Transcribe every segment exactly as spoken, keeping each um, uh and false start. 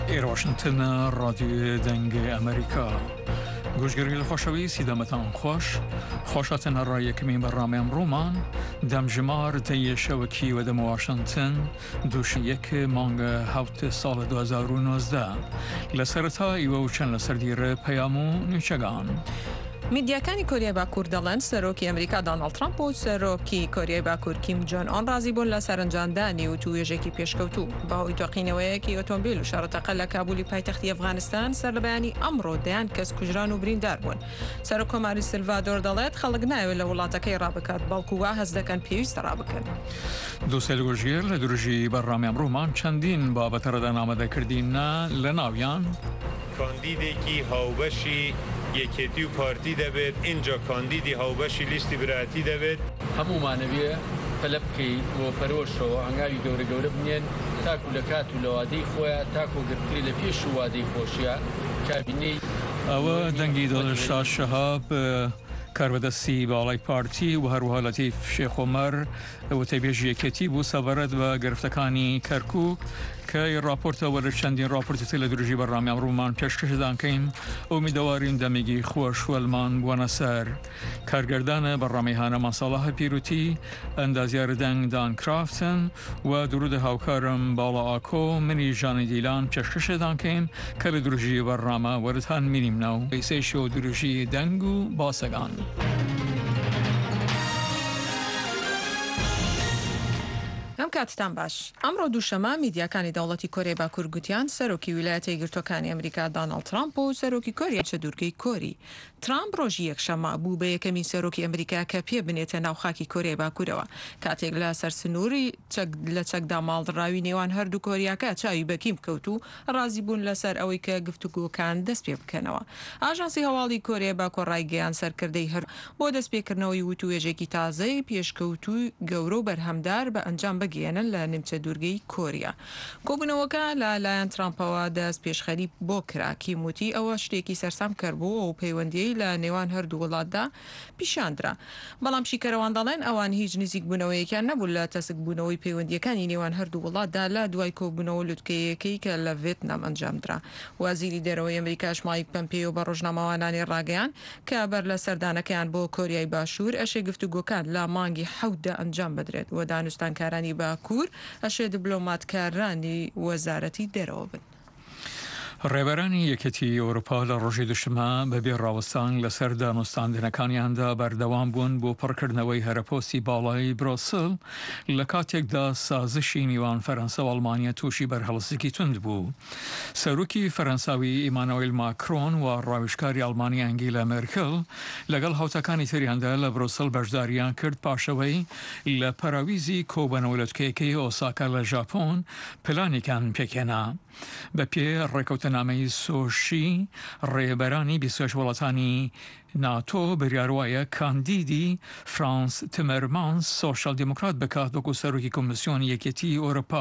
إير واشنطن راديو دنگ أمريكا گوشگری الخوشوی سیدامتان خوش خوشاتن الرأي كمين برنامج رومان دم جمار تي شوكي ودم واشنطن دوش یک مانگ هفت سال دو هزار و نوزده لسرتا ایو چند لسردیر پیامو نیچگان میدیاکانی کۆریای باکوور دەڵێن سەرۆکی ئەمریکا دۆناڵد ترامپ و سەرۆکی کۆریای باکوور کیم جۆن ئۆن ڕازی بوون لە سەرنجاندانی وتووێژێکی پێشکەوتوو باوەی تۆقینەوەیەکی ئۆتۆمبیل و شارەتەقە لە کابولی پایتەختی ئەفغانستان سەر لە بەیانی ئەمڕۆ دەیان کەس کوژران و بریندار بوون. سەرۆک کۆماری سلڤادۆر دەڵێت خەڵک ناوێت لە وڵاتەکەی ڕابکات بەڵکو وا هەست دەکەن پێویستە ڕابکەن. دووسێل گوژگیر لە دروژی بەڕامی ئەمڕۆمان چەندین بابەتە ڕەدانامەدەکردینە لە ناویان کاندیدێکی هاوبەشی یەکێتی و پارتی دەبێت اینجا کاندیدی هاوبەشی لیستی برایەتی دەبێت هەمومانەوێ پەلە بکەیت بۆ پەرۆشەوە هەنگاوی گەورە گەورە بنێن تاکو لە کات و لە وادەی خۆیان تاکو گرتری لە پێش و وادەی خۆشیە کابینەی ئەوە دەنگی دڵشا شەهاب کاربەدەستی باڵای پارتی و هەروەها لەتیف شێخ عومەر وتەبێژی یەکێتی بوو سەبارەت بە گرفتەکانی کەرکووک کە راپۆرتەوە لە چەندین راپۆرتی لە دروژی بەڕامی ئەمڕۆمان پێشکەشدانکەین ئومیدەوارین دەمێکی خۆشوەلمان بوونە سەر کارگەردانە بەڕامی هانەمان ساڵاهە پیروتی ئەندازیارە دەنگ دان کرافتن و درودە هاوکارم باڵا ئاکۆ منی ژانی دیلان پێشکەشدانکەین کە لە دروژی بەڕامە وەرتان مینیم ناو ئەیسەیشی و دروژی دەنگ و باسەگان. ئەم کاتتان باش. ئەمڕۆ دووشەمە میدیاکانی دەوڵەتی کۆریای باکوور گوتیان سەرۆکی ویلایەتە یەکگرتووەکانی ئەمریکا دۆناڵد ترامپ و سەرۆکی کۆریای چەدورگەی کۆری. ترامپ ڕۆژی یەکشەمە بوو بە یەکەمین سەرۆکی ئەمریکا کە پێ بنێتە ناو خاکی کۆریای باکوورەوە کاتێک لە سەرسنووری لە چەکدا ماڵڕاوی نێوان هەردوو کۆریاکە چاوی بەکیم کەوت و ڕازی بوون لەسەر ئەوەی کە گفتوگۆکان دەست پێ بکەنەوە. ئاژانسی هەواڵی کۆریای باکوور ڕایگەیان سەرکردەی هەر بۆ دەستپێکردنەوەی وتووێژێکی تازەی پێشکەوتوی گەورە و بەرهەمدار بە ئەنجام بگێنن لە نیمچە دوورگەی کۆریا. کۆبوونەوەکە لەلایەن ترامپەوە دەست پێشخەری بۆ کراکی موتی ئەوە شتێکی سەرسام کردبوو و پەیوەندی لە نێوان هەردوو وڵاتدا پیشاندرا. بەڵام شیکەرەوان دەڵێن ئەوان هیچ نزیک بوونەوەیەکیان نەبوو لە تەسک بوونەوەی پەیوەندیەکانی نێوان هەردوو وڵاتدا لە دوای کۆبوونەوە لوتکەیەکەی کە لە ڤێتنام ئەنجامدرا. وازیری دەرەوەی ئەمریکاش مایک پەمپێۆ بە ڕۆژنامەوانانی ڕاگەیان کە بەر لە سەردانەکەیان بۆ کۆریای باشوور ئەشێ گفتوگۆکان لە مانگی حەوتدا ئەنجام بدرێت و دانوستانکارانی باکوور ئەشێ دیبلۆماتکارانی وەزارەتی دەرەوە بن. ڕێبەرانی یەکێتی ئەوروپا لە ڕۆژی دووشەمە بەبێ ڕاوەستان لەسەر دانوستاندنەکانیاندا بەردەوام بوون بۆ پڕکردنەوەی هەرەپۆستی باڵای برۆسل لە کاتێکدا سازشی نیوان فەرەنسا و ئەڵمانیا تووشی بەرهەڵسێکی تند بوو. سەرۆکی فەرەنساوی ئیمانوئیل ماکرۆن و ڕاویشکاری ئەڵمانی ئەنگێلا مێرکل لەگەڵ هاوتەکانی تریاندا لە برۆسل بەشداریان کرد پاشەوەی لە پەراویزی کۆبنەوە لەوتکەیەکەی ئۆساکا لە ژاپۆن پلانێکیان پێکێنا. بە پێ ڕێکەوتەنامەی سۆشی ڕێبەرانی بیست و هەشت وڵاتانی ناتۆ بریاروایە کاندیدی فرانس تیمەرمانس سۆشیال دیموکرات بکات وەکو سەرۆکی کۆمیسیۆنی یەکێتی ئەوروپا.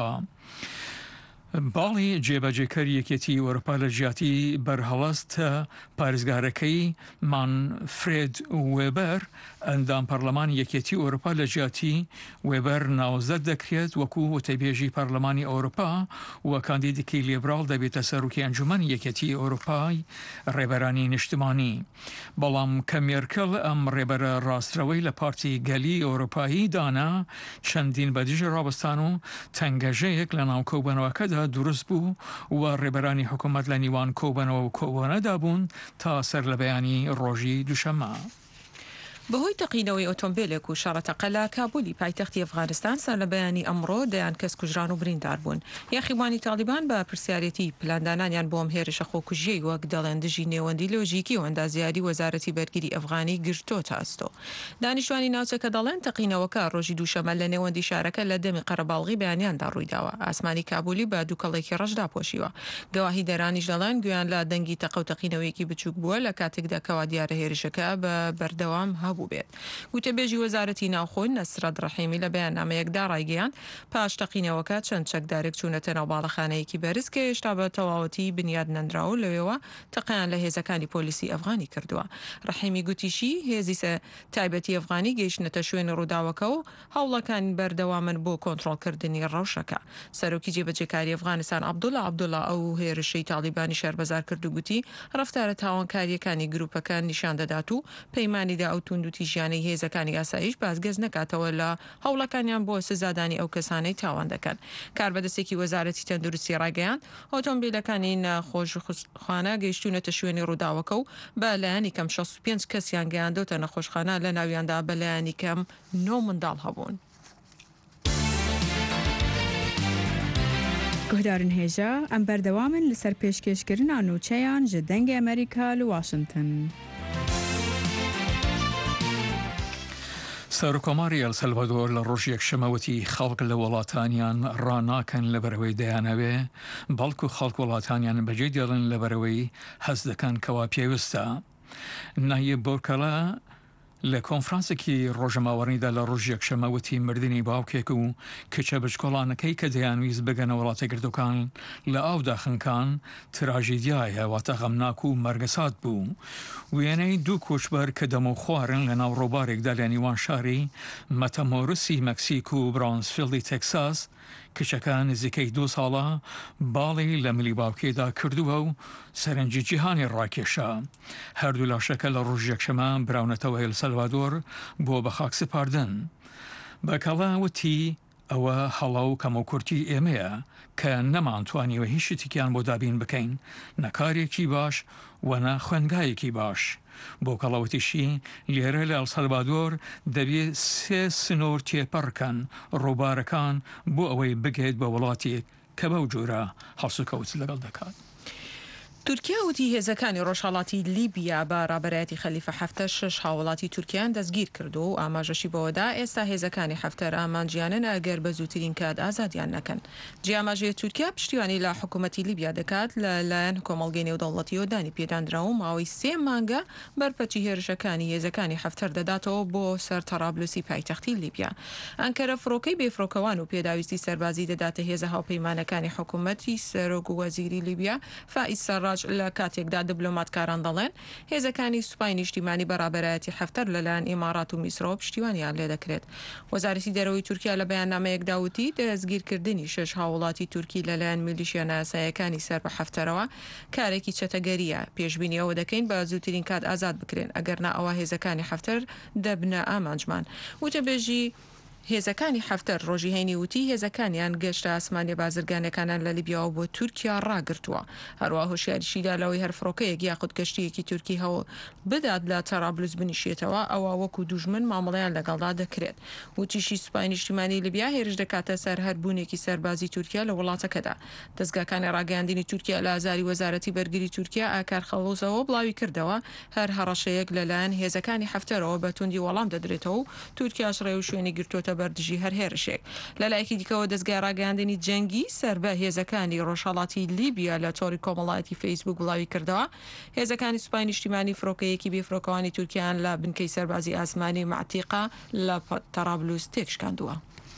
باڵی جێبەجێکەری یەکێتی ئەوروپا لە ژیاتی بەرهەڵەست پارێزگارەکەی مانفرێد وێبەر ئەندام پەرلەمانی یەکێتی ئەوروپا لە ژیاتی وێبەر ناوزەر دەکرێت وەکو وتەبێژی پەرلەمانی ئەوروپا و کاندیدێکی لێبراڵ دەبێتە سەرۆکی ئەنجومەنی یەکێتی ئەوروپای ڕێبەرانی نیشتمانی. بەڵام کە مێرکل ئەم ڕێبەرە ڕاسترەوەی لە پارتی گەلی ئەوروپایی دانا چەندین بەدیژە ڕابستان و تەنگەژەیەک لە ناو کۆبوونەوەکەدا دروست بوو و ڕێبەرانی حکوومەت لە نیوان کۆبنەوە و کۆبوونەدا بوون تا سەر لە بەیانی ڕۆژی دووشەمە. بەهۆی تەقینەوەی ئۆتۆمبیلێک و شارەتەقە لە کابولی پایتەختی ئەفغانستان سەر لە بەیانی ئەمڕۆ دەیان کەس کوژران و بریندار بوون. یاخیبانی تالیبان بە پرسیارەتی پلاندانانیان بۆم هێرشە خۆکوژیەی وەک دەڵێن دژی نێوەندی لۆژیکی و ئەندازیاری وەزارەتی بەرگری ئەفغانی گرتۆتە ئەستۆ. دانیشتوانی ناوچەکە دەڵێن تەقینەوەکە ڕۆژی دووشەمە لە نێوەندی شارەکە لە دەمی قەرەباڵغی بەیانیاندا ڕوویداوە. ئاسمانی کابولی بە دووکەڵێکی ڕەشدا پۆشیوە. گەواهی دەرانیش دەڵێن گویان لە دەنگی تەقە و تەقینەوەیەکی بچووک بووە لە کاتێکدا کەوا دیارە هێرشەکە بە بەردەوام هەبوو. هەبوو بێت. وتەبێژی وەزارەتی ناوخۆی نەسرەت ڕەحیمی لە بەیاننامەیەکدا ڕایگەیاند پاش تەقینەوەکە چەند چەکدارێک چوونەتە ناو باڵەخانەیەکی بەرز کە هێشتا بە تەواوەتی بنیاد نەنراوە لەوێەوە تەقیان لە هێزەکانی پۆلیسی ئەفغانی کردووە. ڕەحیمی گوتیشی هێزی تایبەتی ئەفغانی گەیشتنەتە شوێنی ڕووداوەکە و هەوڵەکان بەردەوامن بۆ کۆنتڕۆڵکردنی ڕەوشەکە. سەرۆکی جێبەجێکاری ئەفغانستان عەبدوڵڵا عەبدوڵڵا ئەو هێرشەی تاڵیبانی شاربەزار کرد و گوتی ڕەفتارە تاوانکاریەکانی گروپەکان نیشان دەدات و پەیمانیدا ئەو توندوتی ژیانەی هێزەکانی ئاسایش بازگەز نکاتەوە لە هەوڵەکانیان بۆ سزادانی ئەو کەسانەی تاوان دەکەن. کاربەدەستێکی وەزارەتی تەندروستی ڕایگەیاند ئۆتۆمبیلەکانی نەخۆشخانە گەیشتونەتە شوێنی ڕووداوەکە و بەلایانی کەم شەست و پێنج کەسیان گەیاندۆتە نەخۆشخانە لە ناویاندا بەلایانی کەم نۆ منداڵ هەبوون. گهدارن هێژە ئەم بەردەوامن لەسەر پێشکەشکردنا نوچەیان ji dengê ئەمریکا لە واشنگتن. سەرۆکۆماری ئەلسەلڤادۆر لە ڕۆژ یەکشەمەوەتی خەڵک لە وڵاتانیان ڕاناکەن لەبەرەوەی دەیانەوێ بەڵکو خەڵک وڵاتانیان بەجێ دێڵن لەبەرەوەی هەست دەکەن کەوا پێویستە. نایب بۆرکەلە لە کۆنفرانسێکی ڕۆژەماوەڕیدا لە ڕۆژ یەکشەمەوەتی مردنی باوکێک و کچە بچکۆڵانەکەی کە دەیانویست بگەنە وڵاتە گردوەکان لە ئاودا خنکان تراژیدیایە واتە غەمناک و مەرگەسات بوو. وێنەی دوو کۆچبەر کە دەمە خوارن لە ناو ڕۆبارێکدا لە نیوان شاری مەتەمۆرسی مەکسیک و برانسفیلدی تەکساس کچەکە نزیکەی دو ساڵە باڵی لە ملی باوکێدا کردووە و سەرنجی جیهانی ڕاکێشە. هەردوو لاشەکە لە ڕۆژ یەکشەمە براونەتەوە ئەلسەلڤادۆر بۆ بە خاک سپاردن. بەکەڵا وتی ئەوە هەڵا و کەمەکورتی ئێمەیە کە نەمانتوانیوە هیچ شتێکیان بۆ دابین بکەین نەکارێکی باش و نە خوێنگایەکی باش. بۆ کەڵاوەتیشی لێرە لە ئەلسەلڤادۆر دەبێت سێ سنۆر تێپەڕکەن ڕووبارەکان بۆ ئەوەی بگێت بە وڵاتێک کە بەو جۆرە هەڵسوکەوت لەگەڵ دەکات. تورکیا وتی هێزەکانی ڕۆژهەڵاتی لیبیا بە ڕابەرایەتی خەلیفە حەفتەر شش هاوڵاتی تورکیان دەستگیر کردو و ئاماژەشی بەوەدا ئێستا هێزەکانی حەفتەر ئامانجیانن ئەگەر بە زووترین کات ئازادیان نەکەن. جیاماژەیە تورکیا پشتیوانی لە حکوومەتی لیبیا دەکات لەلایەن کۆمەڵگەی نێودەوڵەتی و دانی پێدانراوە و ماوەی سێ مانگە بەرپەچی هێرشەکانی هێزەکانی حەفتەر دەداتەوە بۆ سەر تەرابلوسی پایتەختی لیبیا. ئەنکەرە فڕۆکەی بێفڕۆکەوان و پێداویستی سەربازی دەداتە هێزە هاوپەیمانەکانی حکوومەتی سەرۆک و وەزیری لیبیا فائیز سەراج لە کاتێکدا دیبلۆماتکاران دەڵێن هێزەکانی سوپای نیشتیمانی بەڕابەرایەتی حەفتەر لەلایەن ئیمارات و میسرەوە پشتیوانیان لێ دەکرێت. وەزارەتی دەرەوەی تورکیا لە بەیاننامەیەکدا وتی دەستگیرکردنی شش هاوڵاتی تورکی لەلایەن میلیشیا ناسایەکانی سەر بە حەفتەرەوە کارێکی چەتەگەریە. پێشبینی ئەوە دەکەین بە زووترین کات ئازاد بکرێن ئەگەرنا ئەوە هێزەکانی حەفتەر دەبنە ئامانجمان. وتەبێژی هێزەکانی حەفتەر ڕۆژی هەینی وتی هێزەکانیان گەشتە ئاسمانی بازرگانەکانان لە لیبیاوە بۆ تورکیا ڕاگرتووە. هەروە هۆشیاریشیدا لەوەی هەر فڕۆکەیەک یاخود کەشتیەکی تورکی هەوڵ بدات لە تەرابلوس بنیشێتەوە ئەوە وەکو دوژمن مامەڵەیان لەگەڵدا دەکرێت. وتیشی سوپای نیشتیمانی لیبیا هێرش دەکاتە سەر هەربوونێکی سەربازی تورکیا لە وڵاتەکەدا. دەستگاکانی ڕاگەیاندنی تورکیا لە ئازاری وەزارەتی بەرگری تورکیا ئاکار خەڵۆزەوە بڵاوی کردەوە هەر هەڕەشەیەک لەلایەن هێزەکانی حەفتەرەوە بە توندی وەڵام دەدرێتەوە و تورکیاش ڕێ و شوێنی گرتوۆتە بەردژی هەر هێرشێک. لەلایەکی دیکەوە دەستگای ڕاگەیاندنی جەنگی سەر بە هێزەکانی ڕۆژهەڵاتی لیبیا لە تۆری کۆمەڵایەتی فەیسبوک بڵاوی کردەوە هێزەکانی سوپای نیشتیمانی فڕۆکەیەکی بێفڕۆکەوانی تورکیان لە بنکەی سەربازی ئاسمانی معتیقا لە تەرابلوس تێکشکاندووە.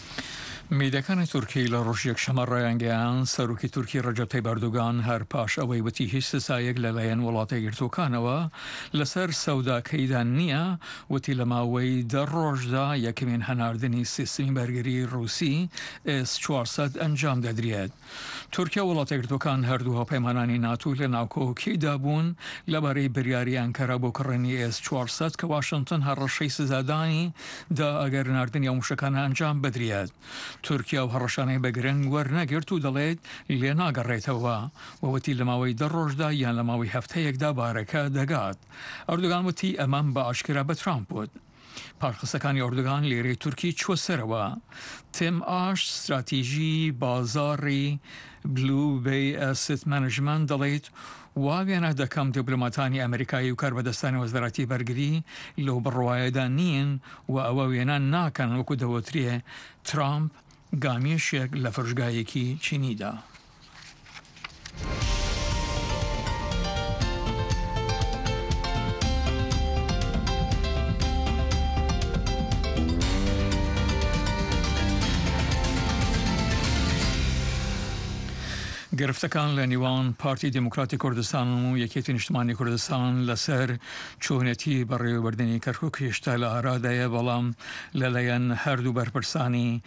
میدەکانی تورکی لە ڕۆژ یەکشەمە ڕایانگەیان سەرۆکی تورکی ڕەجەب تایب ئەردۆغان هەر پاش ئەوەی وتی هیچ سزایەک لەلایەن وڵاتە گرتوەکانەوە لەسەر سەوداکەیدا نییە وتی لە ماوەی دە ڕۆژدا یەکەمین هەناردنی سیستمی بەرگری ڕووسی ئێس چوارسەد ئەنجام دەدرێت. تورکیا وڵاتە گرتوەکان هەردوو هاوپەیمانانی ناتو لە ناوکۆکیدا بوون لەبارەی بریاری ئەنکەرە بۆ کڕێنی ئێس چوارسەد کە واشنگتن هەڕەشەی سزادانی دا ئەگەر ناردنی ئەو موشەکانە ئەنجام بدرێت. تورکیا و هەڕەشانەی بەگرنگ وەرنەگرت و دەڵێت لێ ناگەڕێتەوە وەوەتی لە ماوەی دە ڕۆژدا یان لە ماوەی هەفتەیەکدا بارەکە دەگات. ئەردۆغان وتی ئەمەم بە ئاشکرا بە ترامپ بووت. پاڵقسەکانی ئەردۆغان لێرەی تورکی چوە سەرەوە. تیم ئاش استراتیژی بازاڕی بلو بێ ئەست مانجمنت دەڵێت واوێنە دەکەم دیبلۆماتانی ئەمریکایی و کاربەدەستانی وەزارەتی بەرگری لەو بڕواایەدا نین و ئەوە وێنە ناکەن وەکو دەوترێ ترامپ گامیشێک لە فرژگایەکی چینیدا. گرفتەکان لە نیوان پارتی دموکراتی کوردستان و یەکێتی نیشتمانی کوردستان لەسەر چۆنێتی بەڕێوەبردننی کەرکووک هێشتا لە ئارادایە، بەڵام لەلایەن هەردوو بەرپرسانی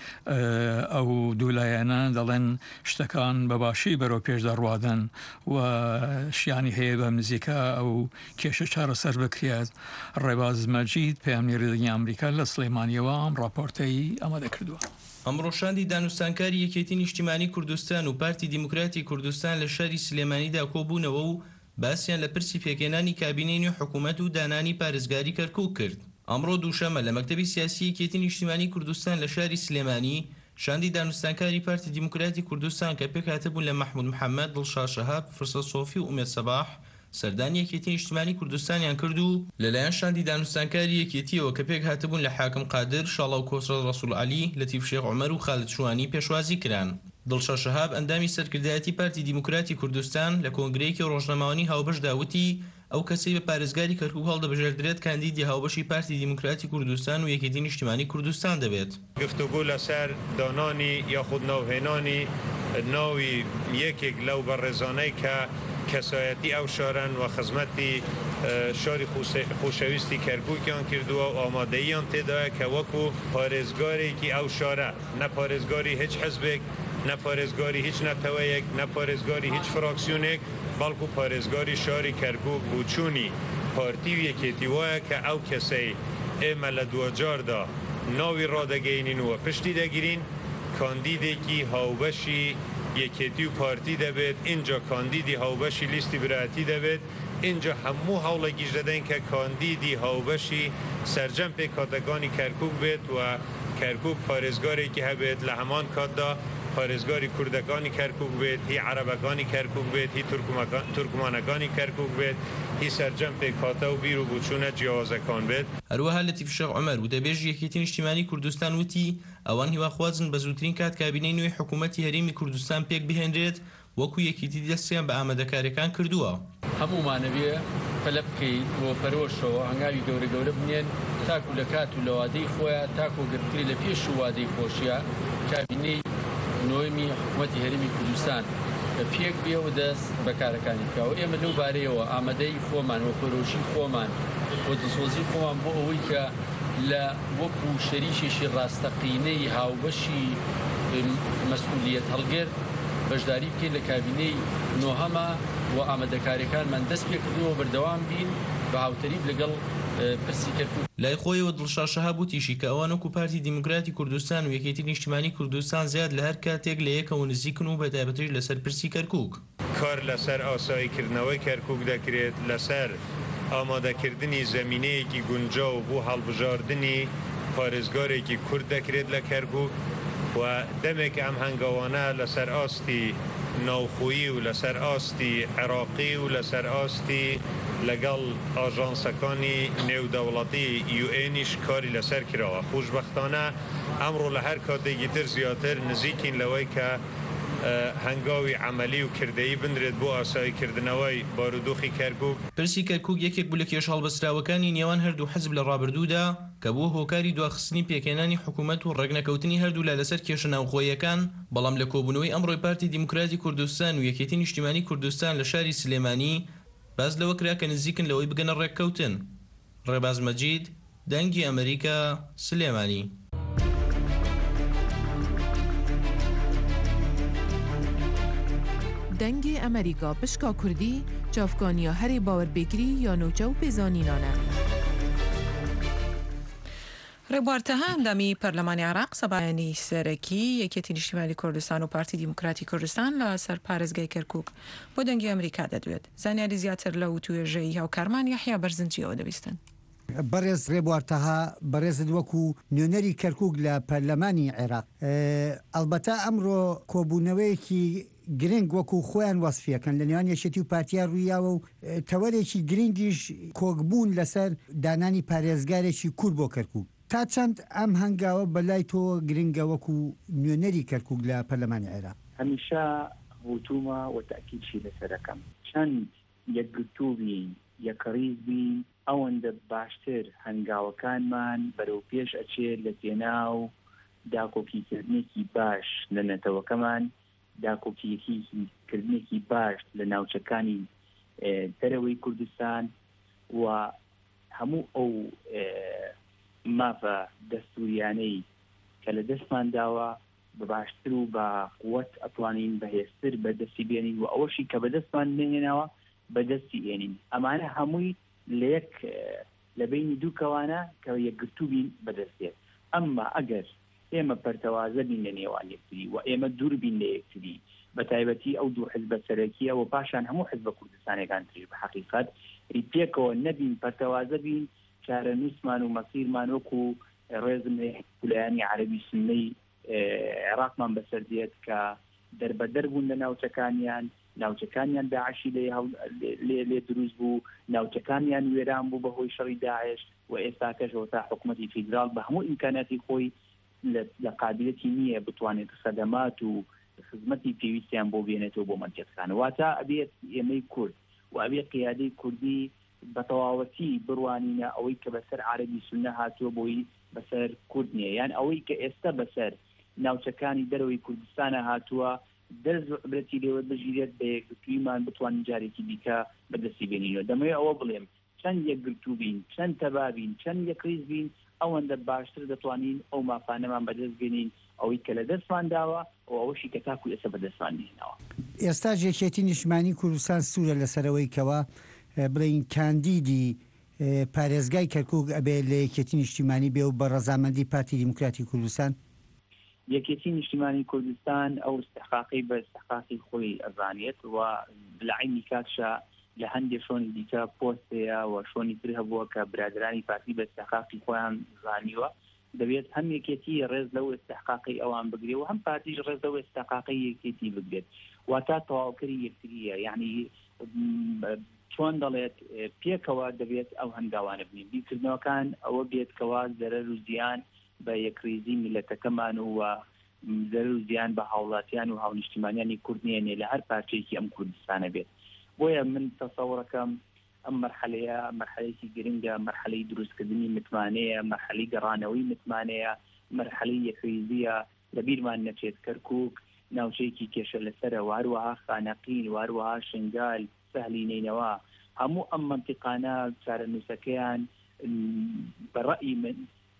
ئەو دوولایەنە دەڵێن شتەکان بەباشی بەرەو پێشدا ڕوادن و شیانی هەیە بە نزیکە ئەو کێشە چارەسەر بکرێت. ڕێباز مەجید پەیامنێردنی ئەمریکا لە سلەیمانیەوە ئەم ڕاپۆرتەی ئامادە کردووە. ئەمڕۆ شاندی دانوستانکاری یەکێتی نیشتیمانی کوردستان و پارتی دیموکراتی کوردستان لە شاری سلێمانیدا کۆبوونەوە و باسییان لە پرسی پێکێنانی کابینەی نوێ حکوومەت و دانانی پارێزگاری کەرکووک کرد. ئەمڕۆ دووشەمە لە مەکتەبی سیاسی یەکێتی نیشتیمانی کوردستان لە شاری سلێمانی شاندی دانوستانکاری پارتی دیموکراتی کوردستان کە پێک هاتبوون لە مەحموود محەممەد، دڵشاد شەهاب، فرسە سۆفی و ئومێد سەباح سەردانی یەکێتی نیشتیمانی کوردستانیان کرد و لەلایەن شاندی دانوستانکاری یەکێتیەوە کە پێک هاتبوون لە حاکم قادر، شاڵا و کۆسڕە ڕەسوول عەلی، لەتیف شێخ عومەر و خالد شوانی پێشوازی کران. دڵشاد شەهاب ئەندامی سەرکردایەتی پارتی دیموکراتی کوردستان لە کۆنگرەیەکی ڕۆژنەماوەنی هاوبەشدا وتی ئەو کەسەی بە پارێزگاری کەرکووک هەڵدەبژێردرێت کاندیدی هاوبەشی پارتی دیموکراتی کوردستان و یەکێتی نیشتیمانی کوردستان دەبێت. گفتوگۆ لەسەر دانانی یاخود ناوهێنانی ناوی یەکێک لەو بەڕێزانەی کە کەسایەتی ئەو شارن و خزمەتی شاری خۆشەویستی کەرکووکیان کردووە و ئامادەییان تێدایە کە وەکو پارێزگارێکی ئەو شارە، نە پارێزگاری هیچ حزبێک، نە پارێزگاری هیچ نەتەوەیەک، نە پارێزگاری هیچ فراکسیۆنێک، بەڵکو پارێزگاری شاری کەرکووک و چوونی پارتی و یەکێتی وایە کە ئەو کەسەی ئێمە لە دووەجاردا ناوی ڕادەگەینین و پشتی دەگیرین کاندیدێکی هاوبەشی یەکێتی و پارتی دەبێت. اینجا کاندیدی هاوبەشی لیستی برایەتی دەبێت. اینجا هەموو هەوڵێکیش دەدەین کە کاندیدی هاوبەشی سەرجەمپێک کاتەکانی کەرکووک بێت و کەرکووک پارێزگارێکی هەبێت لە هەمان کاتدا پارێزگاری کوردەکانی کەرکووک بێت، هی عەرەبەکانی کەرکووک بێت، هی تورکمانەکانی کەرکووک بێت، هی سەرجەمپێک کاتە و بیر و بوچوونە جیاوازەکان بێت. هەروەها لەتیف شێخ عومەر و دەبێژی یەکێتی نیشتیمانی کوردستان وتی ئەوان هیواخوازن بە زووترین کات کابینەی نوێی حکوومەتی هەرێمی کوردستان پێک بهێنرێت وەکو یەکێتی دەستیان بە ئامادەکاریەکان کردووە. هەموومانەوێ پەلە بکەیت بۆ پەرۆشەوە هەنگاوی گەورە گەورە بنێن تاکو لە کات و لە وادەی خۆیان تاکو گرتکری لە پێش و وادەی خۆشیە کابینەی نوێمی حکوومەتی هەرێمی کوردستان پێک بێ و دەست بەکارەکانی بکەوە. ئێمە لەو بارەیەوە ئامادەی خۆمان و پەرۆشی خۆمان بۆ دەسۆزی خۆمان بۆ ئەوەی کە لە وەکو شەریکێکی ڕاستەقینەی هاوبەشی مەسئولیەت هەڵگرت بەشداری بکەین لە کابینەی نۆهەمە و ئامادەکاریەکانمان دەست پێ کردووە بەردەوام بین بە هاوتەریب لەگەڵ پرسی کەرکووک. لای خۆیەوە دڵشاد شەهاب وتیشی کە ئەوان وەکو پارتی دیموکراتی کوردستان و یەکێتی نیشتیمانی کوردستان زیاد لە هەر کاتێک لە یەکەوە نزیکن و بەتایبەتیش لەسەر پرسی کەرکووک. کار لەسەر ئاساییکردنەوەی کەرکووک دەکرێت، لەسەر ئامادەکردنی زەمینەیەکی گونجاو بۆ هەڵبژاردننی پارێزگارێکی کورد دەکرێت لە کەرکووک و دەمێک ئەم هەنگاوانە لەسەر ئاستی ناوخۆیی و لەسەر ئاستی عێراقی و لەسەر ئاستی لەگەڵ ئاژانسەکانی نێودەوڵەتی یو ئێنیش کاری لەسەر کراوە. خۆشبەختانە ئەمڕۆ لە هەر کاتێکی تر زیاتر نزیکین لەوەی کە هەنگاوی عملی و کردەیی بنرێت بۆ ئاساییکردنەوەی بارودۆخی کەرکووک. پرسی کەرکووک یەکێک بوو لە کێش هەڵبەستراوەکانی نێوان هەردوو حزب لە ڕابردوودا کە بۆ هۆکاری دواخستنی پێکێنانی حکوومەت و ڕێگنەکەوتنی هەردوو لە لەسەر کێشە ناوخۆیەکان، بەڵام لە کۆبوونەوەی ئەمڕۆی پارتی دیموکراتی کوردستان و یەکێتی نیشتیمانی کوردستان لە شاری سلێمانی باز لەوە کرا کە نزیکن لەوەی بگەنە ڕێککەوتن. ڕێباز مەجید، دەنگی ئەمریکا، سلێمانی. دەنگی ئەمریکا پشکا کوردی چاوکانیا هەرێ باوەربێگری یا نۆچە و پێزانینانە. ڕێبوارتەها ئەندامی پەرلەمانی عێراق سەبایانی سەرەکی یەکێتی نیشتیمانی کوردستان و پارتی دیموکراتی کوردستان لە سەر پارێزگای کەرکووک بۆ دەنگی ئەمریکا دەدوێت. زانیاری زیاتر لە توێژەی هاوکارمان یەحیا بەرزنجیەوە دەبیستن. بەڕێز ڕێبوارتەها بەڕێزت وەکو نوێنەری کەرکووک لە پەرلەمانی عێراق، ئەلبەتە ئەمڕۆ کۆبوونەوەیەکی گرنگ وەکو خۆیان وەسفیەکەن لە نێوان یەکێتی و پارتیا ڕوویاوە و تەوەرێکی گرنگیش کۆکبوون لەسەر دانانی پارێزگارێکی کورد بۆ کەرکووک. تا چەند ئەم هەنگاوە بەلای تۆ گرنگە وەکو نوێنەری کەرکووک لە پەرلەمانی عێراق؟ هەمیشە هوتومە و تاکیدشی لەسەرەکەم چەند یەکگرتووبین یەکەڕیزبین ئەوەندە باشتر هەنگاوەکانمان بەرەو پێش ئەچێت لە تێناو داکۆکیکردنێکی باش لە نەتەوەکەمان داکۆکیەکیکردنێکی باش لە ناوچەکانی دەرەوەی کوردستان و هەموو ئەو مافە دەستوریانەی کە لە دەستمان داوە بە باشتر و بە قووەت ئەتوانین بەهێزتر بەدەستی بێنین و ئەوەشی کە بەدەستمان نهێناوە بەدەستی ئێنین. ئەمانە هەمووی لە یەک لە بینی دوو کەوانە کە یەکگرتوو بین بەدەستێت. ئەمما ئەگەر ئێمە پەرتەوازە بین لە نێوان یەکتری و ئێمە دوور بین لە یەکتری بە تایبەتی ئەو دوو حزبە سەرەکیە و پاشان هەموو حزبە کوردستانەکان تریش بە حەقیقەت پێکەوە نەبین پەرتەوازە بین چارە نووسمان و مەسیرمان وەکو ڕێزم ویلایانی عەرەبی سوننەی عێراقمان بەسەر دێت کە دەربەدەر بوون لە ناوچەکانیان ناوچەکانیان داعشی لێ دروست بوو ناوچەکانیان وێران بوو بەهۆی شەڕی داعش و ئێستاکەشەوە تا حکوومەتی فیدرال بە هەموو ئیمکاناتی خۆی لە قابلیەتی نییە بتوانێت خەدەمات و خزمەتی پێویستیان بۆ بێنێتەوە بۆ مەرکەزەکان. واتە ئەبێت ئێمەی کورد و ئەبێت قیادەی کوردی بە تەواوەتی بڕوانینە ئەوەی کە بەسەر عەرەبی سوننە هاتووە بۆی بەسەر کورد نییە، یان ئەوەی کە ئێستا بەسەر ناوچەکانی دەرەوەی کوردستانە هاتووە دەرز و عبرەتی لێوە بژیرێت بە یەکگرتوویمان بتوانین جارێکی دیکە بەدەستی بێنینەوە. دەمەوێت ئەوە بڵێم چەند یەکگرتوو بین، چەند تەبابین، چەند یەکریز بین، ئەوەندە باشتر دەتوانین ئەو مافانەمان بەدەست بێنین ئەوەی کە لە دەستمان داوە و ئەوەشی کە تاکو ئێستا بەدەستمان نێنەوە. ئێستا یەکێتی نیشتیمانی کوردستان سوورە لەسەرەوەی کەوە بڵین کاندیدی پارێزگای کەرکووک ئەبێ لە یەکێتی نیشتیمانی بێ و بە ڕەزامەندی پارتی دیموکراتی کوردستان. یەکێتی نیشتیمانی کوردستان ئەو استحقاقی بە استحقاقی خۆی ئەزانێت و لە عینی کاتشە لە هەندێک شۆنی دیکە پۆستەیە و شۆنی تر هەبووە کە برادرانی پارتی بە استحقاقی خۆیان زانیوە دەبێت هەم یەکێتی ڕێز لەو استحقاقی ئەوان بگرێت و هەم پارتیش ڕێز لەو استحقاقی یەکێتی بگرێت واتە تەواوکەری یەکتریە. یعنی چۆن دەڵێت پێکەوە دەبێت ئەو هەنگاوانە بنین بیرکردنەوەکان ئەوە بێتکەوە زەرەر و زیان بە یەکریزی میلەتەکەمان و زەرەر و زیان بە هاوڵاتیان و هاونیشتیمانیانی کورد نێنێ لە هەر پارچەیەکی ئەم کوردستانە بێت. بۆیە من تەسەوڕەکەم ئەم مەرحەلەیە مەرحەلەیەکی گرنگە، مەرحەلەی دروستکردنی متمانەیە، مەرحەلەی گەڕانەوەی متمانەیە، مەرحەلەی یەکریزیە. لەبیرمان نەچێت کەرکووک ناوچەیەکی کێشە لەسەرە و هەروەها خانەقین و هەروەها شنگال سەهلی نینەوە هەموو ئەم منتیقانە چارەنووسەکەیان بەڕەئی من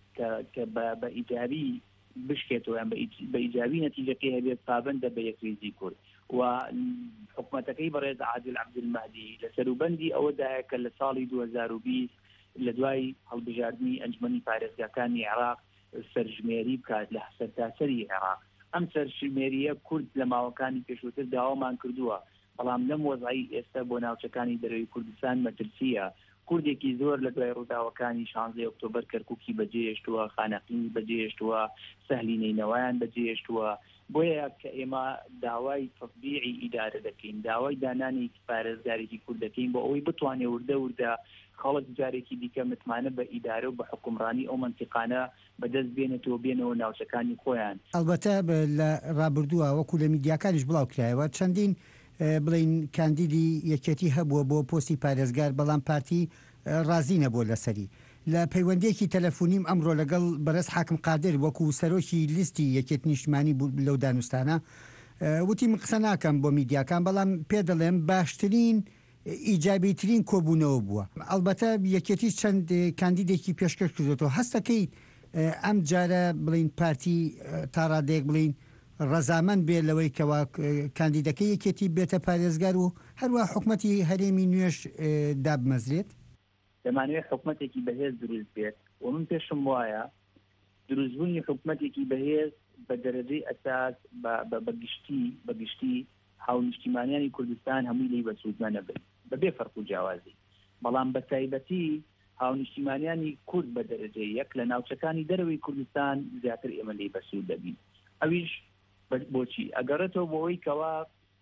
کە بە ئیجابی بشکێتەوە یان بە ئیجابی نەتیجەکەی هەبێت پابەندە بە یەکریزی کورد و حکوومەتەکەی بەڕێز عادل عەبدولمەهدی لە سەروبەندی ئەوەدایە کە لە ساڵی دوو هەزار و بیست لە دوای هەڵبژاردننی ئەنجمەنی پارێزگاکانی عێراق سەرژمێری بکات لە سەرتاسەری عێراق. ئەم سەرژمێریە کورد لە ماوەکانی پێشووتر داوامان کردووە، بەڵام لەم وەزعی ئێستا بۆ ناوچەکانی دەرەوەی کوردستان مەترسیە. کوردێکی زۆر لە دوای ڕووداوەکانی شانزەی ئۆکتۆبەر کەرکووکی بەجێهێشتووە، خانەقینی بەجێهێشتووە، سەهلی نینەوەیان بەجێهێشتووە. بۆیە کە ئێمە داوای تەطبیعی ئیدارە دەکەین، داوای دانانی پارێزگارێکی کورد دەکەین بۆ ئەوەی بتوانێت وردە وردە خەڵک جارێکی دیکە متمانە بە ئیدارە و بە حکومڕانی ئەو منتیقانە بەدەست بێنێتەوە بێنەوە ناوچەکانی خۆیان. ئەلبەتە لە ڕابردووە وەکو لە میدیاکانیش بڵاو کرایەوە چەندین بڵین کاندیدی یەکێتی هەبووە بۆ پۆستی پارێزگار، بەڵام پارتی ڕازی نەبووە لەسەری. لە پەیوەندێکی تەلەفۆنیم ئەمڕۆ لەگەڵ بەرز حاکم قادر وەکو سەرۆکی لیستی یەکێت نیشتیمانی لەو دانوستانە وتی من قسە ناکەم بۆ میدیاکان، بەڵام پێ دەڵێم باشترین ئیجابیترین کۆبوونەوە بووە. ئەلبەتە یەکێتی چەند کاندیدێکی پێشکەش کردێتەوە. هەستەکەی ئەم جارە بڵین پارتی تا ڕادێک بڵین ڕەزامەند بێ لەوەی کەوا کاندیدەکەی یەکێتی بێتە پارێزگار و هەروە حکوومەتی هەرێمی نوێش دابمەزرێت. دەمانوێت حکوومەتێکی بەهێز دروست بێت و من پێشم وایە دروستبوونی حکوومەتێکی بەهێز بە دەرەجەی ئەساس بەگشتی بەگشتی هاونیشتیمانیانی کوردستان هەمووی لی بەسوودمە نەبێت بەبێ فەرق و جیاوازی، بەڵام بە تایبەتی هاونیشتیمانیانی کورد بە دەرەجەی یەک لە ناوچەکانی دەرەوەی کوردستان زیاتر ئێمە لی بەسوود دەبین. ئەویش بۆچی ئەگەڕێتەوە بۆەوەی کەوا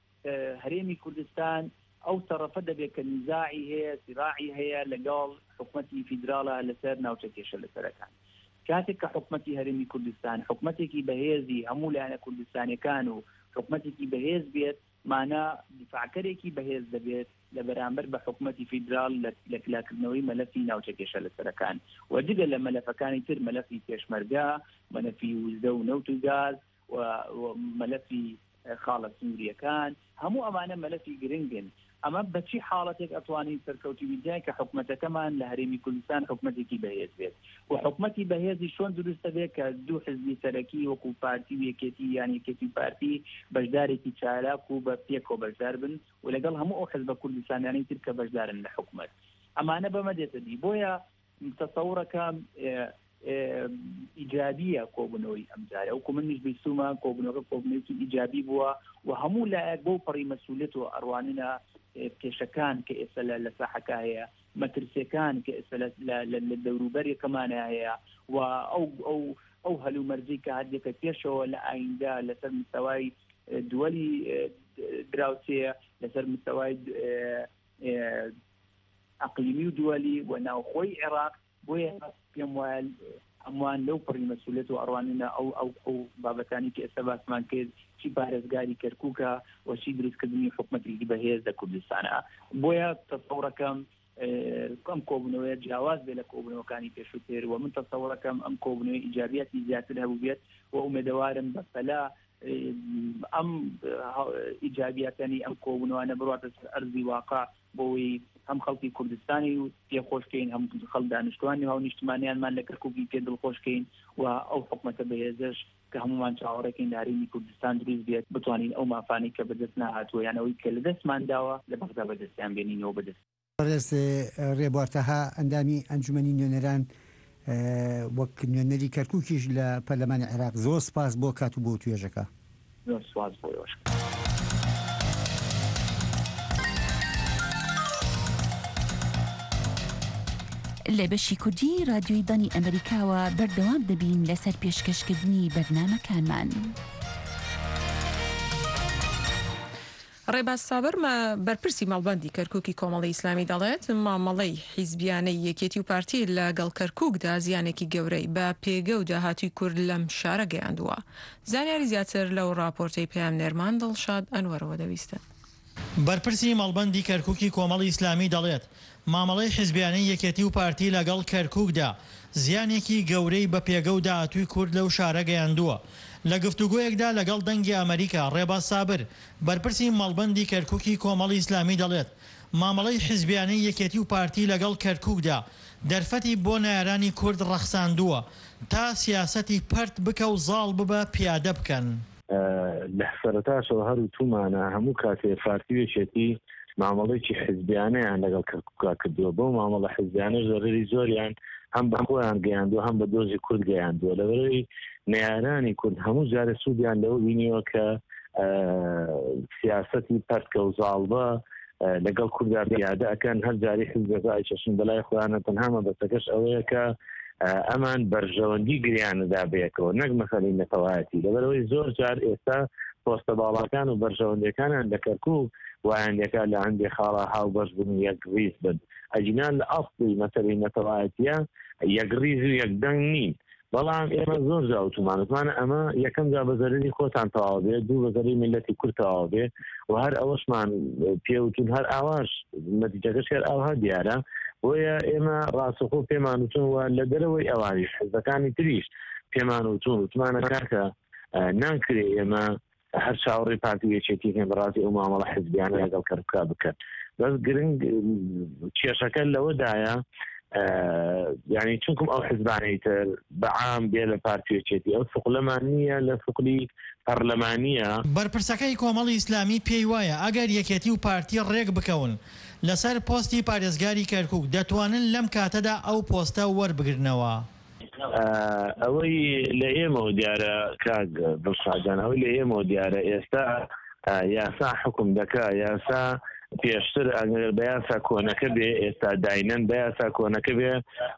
هەرێمی کوردستان ئەو تەرەفە دەبێت کە نیزاعی هەیە، سیراعی هەیە لەگەڵ حکوومەتی فیدراڵە لەسەر ناوچە کێشە لەسەرەکان. کاتێک کە حکوومەتی هەرێمی کوردستان حکوومەتێکی بەهێزی هەموو لایەنە کوردستانیەکان و حکوومەتێکی بەهێز بێت، مانە دیفاعکەرێکی بەهێز دەبێت لە بەرامبەر بە حکوومەتی فیدراڵ لە کلاکردنەوەی مەلەفی ناوچە کێشە لەسەرەکان و جگە لە مەلەفەکانی تر مەلەفی پێشمەرگا، مەلەفی وزدە و نەوت و گاز و مەلەفی خاڵە سووریەکان هەموو ئەمانە مەلەفی گرنگن ئەمە بەچی حاڵەتێک ئەتوانین سەرکەوتی بیدای کە حکوومەتەکەمان لە هەرێمی کوردستان حکوومەتێکی بەهێز بێت و حکوومەتی بەهێزی شۆن دروستە بێت کە دوو حزبی سەرەکی وەکو پارتی و یەکێتی یان یەکێتی پارتی بەشدارێکی چالاک و بە پێکۆ بەشدار بن و لەگەڵ هەموو ئەو حزبە کوردستانیانی تر کە بەشدارن لە حکوومەت ئەمانە بەمە دێتە دی بۆیە تەسەوڕەکەم ئیجابیە کۆبوونەوەی ئەمجارە ئەو کو منیش بیستومە کۆبوونەوەکە کۆبوونەوەیکی ئیجابی بووە و هەموو لایەک بۆ پەڕی مەسئولیەت و ئەڕوانینە کێشەکان کە ئێستا لە ساحەکە هەیە مەترسیەکان کە ئێستا لە دەوروبەرێکەمانە هەیە و ئەو ئەو ئەو هەلومەرجی کە هەردێکە پێشەوە لە ئایندا لەسەر مستەوای دووەلی دراوسەیە لەسەر مستەوای ئەقلیمی و دووەلی و ناوخۆی عێراق بۆیە پێم وایە ئەموان لەو پڕی مەسئولیەت و ئەڕوانینە ئەو ئەو ئەو بابەتانی کە ئێستا باسمان کرد چی پارێزگاری کەرکووکە و چی دروستکردنی حکوومەتێکی بەهێز لە کوردستانە بۆیە تەسەوڕەکەم ئەم کۆبوونەوەیە جیاواز بێ لە کۆبوونەوەکانی پێشووتر و من تەسەوڕەکەم ئەم کۆبوونەوەی ئیجابیەتی زیاتر هەبوو بێت و ئومێدەوارم بەفەلا ئەم ئیجابیەتانی ئەم کۆبوونەوانە بڕاتە ئەرزی واقع بۆەوەی هەم خەڵکی کوردستانی و پێخۆشکەین هەم خەڵک دانیشتوانی هاو نیشتمانیانمان لە کەرکووکی پێ دڵخۆشکەین و ئەو حکوومەتە بەهێزش کە هەمومان چاوەڕێکین هەرێمی کوردستان دروست بێت بتوانین ئەو مافانی کە بەدەست ناهاتوە یانەوەی کە لە دەستمان داوە لە بەغدا بەدەستیان بێنینەوە بەدەست ڕێز ڕێبوارتەها ئەندامی ئەنجومەنی نوێنەران وەک نوێنەری کەرکووکیش لە پەرلەمانی عێراق زۆر سپاس بۆ کات و بۆ توێژەکە زۆر سپاس بۆیەوەش لە بەشی کوردی رادیۆی دانی ئەمریکاوە بەردەوام دەبین لەسەر پێشکەشکردنی بەرنامەکانمان. ڕێباز سابر بەرپرسی ماڵبەندی کەرکووکی کۆمەڵی ئیسلامی دەڵێت مامەڵەی حیزبیانەی یەکێتی و پارتی لەگەڵ کەرکووکدا زیانێکی گەورەی بە پێگە و داهاتوی کورد لەم شارە گەیاندووە. زانیاری زیاتر لەو راپۆرتەی پێیان نێرمان دڵشاد ئەنوەرەوە دەویستن. بەرپرسی مەڵبەندی کەرکووکی کۆمەڵی ئیسلامی دەڵێت مامەڵەی حیزبیانەی یەکێتی و پارتی لەگەڵ کەرکووکدا زیانێکی گەورەی بە پێگە و داهاتووی کورد لەو شارە گەیاندووە. لە گفتوگویەکدا لەگەڵ دەنگی ئەمریکا ڕێباز سابر بەرپرسی مەڵبەندی کەرکووکی کۆمەڵی ئیسلامی دەڵێت مامەڵەی حیزبیانەی یەکێتی و پارتی لەگەڵ کەرکووکدا دەرفەتی بۆ نایارانی کورد ڕەخساندووە تا سیاسەتی پەرت بکە و زاڵ ببە پیادە بکەن. لە سەرەتاشەوە هەرو تومانە هەموو کاتێ پارتیوێکێتی مامەڵێکی حیزبیانەیان لەگەڵ کەرکووکا کردووە بۆ مامەڵە حیزبیانە زۆرەری زۆریان هەم بە خۆیان گەیاندووە هەم بە دۆزی کورد گەیاندووە لەبەرەوەی نەیارانی کورد هەموو جارە سوودیان لەوە بینیوە کە سیاسەتی پەرتکە و زاڵبە لەگەڵ کورددا پیادە ئەکەن هەر جاری حیزبەکە چەشن بەلای خۆیانە تەنها مەبەستەکەش ئەوەیە کە ئەمان بەرژەوەندی گریانەدا بێکەوە نەک مەسەلەی نەتەوایەتی لەبەرەوەی زۆر جار ئێستا پۆستە باڵاکان و بەرژەوەندەکانیان لە کەرکووک وایەندەکە لە هەندێک خاڵە هاو بەش بن و یەک ڕیز بن ئەجینان لە ئەسڵی مەسەلەی نەتەوایەتیە یەک ڕیز و یەک دەنگ نین بەڵام ئێمە زۆر جاوتمانتمانە ئەمە یەکەم جا بەزەرری خۆتان تەواو بێ دوو بەزەری ملەتی کورد تەواو بێ و هەر ئەوەشمان پێوتون هەر ئاواش نەتیجەکەش هەر ئاوا دیارە بۆیە ئێمە ڕاستەخۆ پێمان وتون و لە دەرەوەی ئەوانیش حیزبەکانی تریش پێمان وتون وتمانە کاکە نانکرێ ئێمە هەر چاوەڕێی پارتی یەکێتی هێن بەڕاستی ئەو مامەڵە حیزبیانە لەگەڵ کەرکووکا بکەن بەس گرنگ کێشەکە لەوەدایە یعنی چونکم ئەو حیزبانەی تر بەعام بێ لە پارتی یەکێتی ئەو سوقلەمان نییە لە سوقلی پەرلەمانیە. بەرپرسەکەی کۆمەڵی ئیسلامی پێی وایە ئەگەر یەکێتی و پارتی ڕێک بکەون لەسەر پۆستی پارێزگاری کەرکووک دەتوانن لەم کاتەدا ئەو پۆستە وەربگرنەوە. ئەوەی لە ئێمە دیارە کاک دڵشادان ئەوەی لە ئێمە دیارە ئێستا یاسا حکم دەکا یاسا پێشتر ئەگەر بە یاسا کۆنەکە بێ ئێستا داینەن بە یاسا کۆنەکە بێ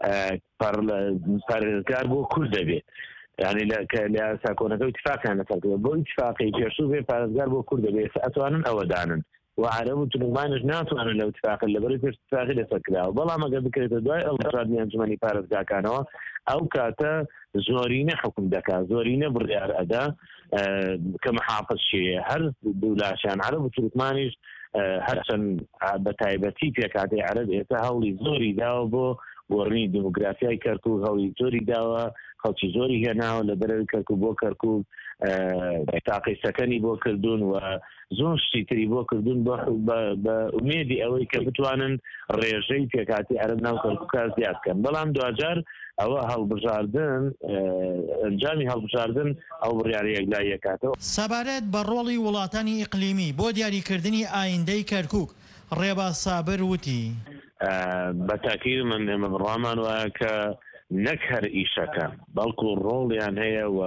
پارێزگار بۆ کورد دەبێت یعنی لە یاسا کۆنەکە ئیتفاقیان لەسەر بۆ ئیتفاقی پێشوو بێ پارێزگار بۆ کورد دەبێت ئەتوانن ئەوە دانن وعرب و تونمانش ناتوانن لەو اتفاقی لەبەرەوەی پێش اتفاقی لەسەرکراوە بەڵام ئەگەر بکرێتە دوای ئەڵڕادنی ئەنجومەنی پارێزگاکانەوە ئەو کاتە زۆرینە حکم دەکات زۆرینە بڕیار ئەدا کە محافظ شێ هەر دوولاشیان عەرەب و تورکمانیش هەرچەند بە تایبەتی پێکاتی عەرەب ئێستا هەوڵی زۆری داوە بۆ گۆڕنی دموگرافیای کەرکووک هەوڵی زۆری داوە خەڵکی زۆری هێناوە لە بەرەوەی کەرکووک بۆ کەرکووک تاقی سەکەنی بۆ کردوون و زۆر شتی تری بۆ کردوون بە ئومێدی ئەوەی کە بتوانن ڕێژەی پێکاتی عەرب ناو کەرکووکە زیاد بکەن. بەڵام دوجار ئەوە هەڵبژاردن ئەنجامی هەڵبژاردن ئەو بڕیارە یەکلای یەکاتەوە. سەبارەت بە ڕۆڵی وڵاتانی ئیقلیمی بۆ دیاریکردنی ئایندەی کەرکووک ڕێباز سابر وتی بە تاکید من ئێمە بڕوامان وایە کە نەک هەر ئیشەکە بەڵکو ڕۆڵیان هەیە و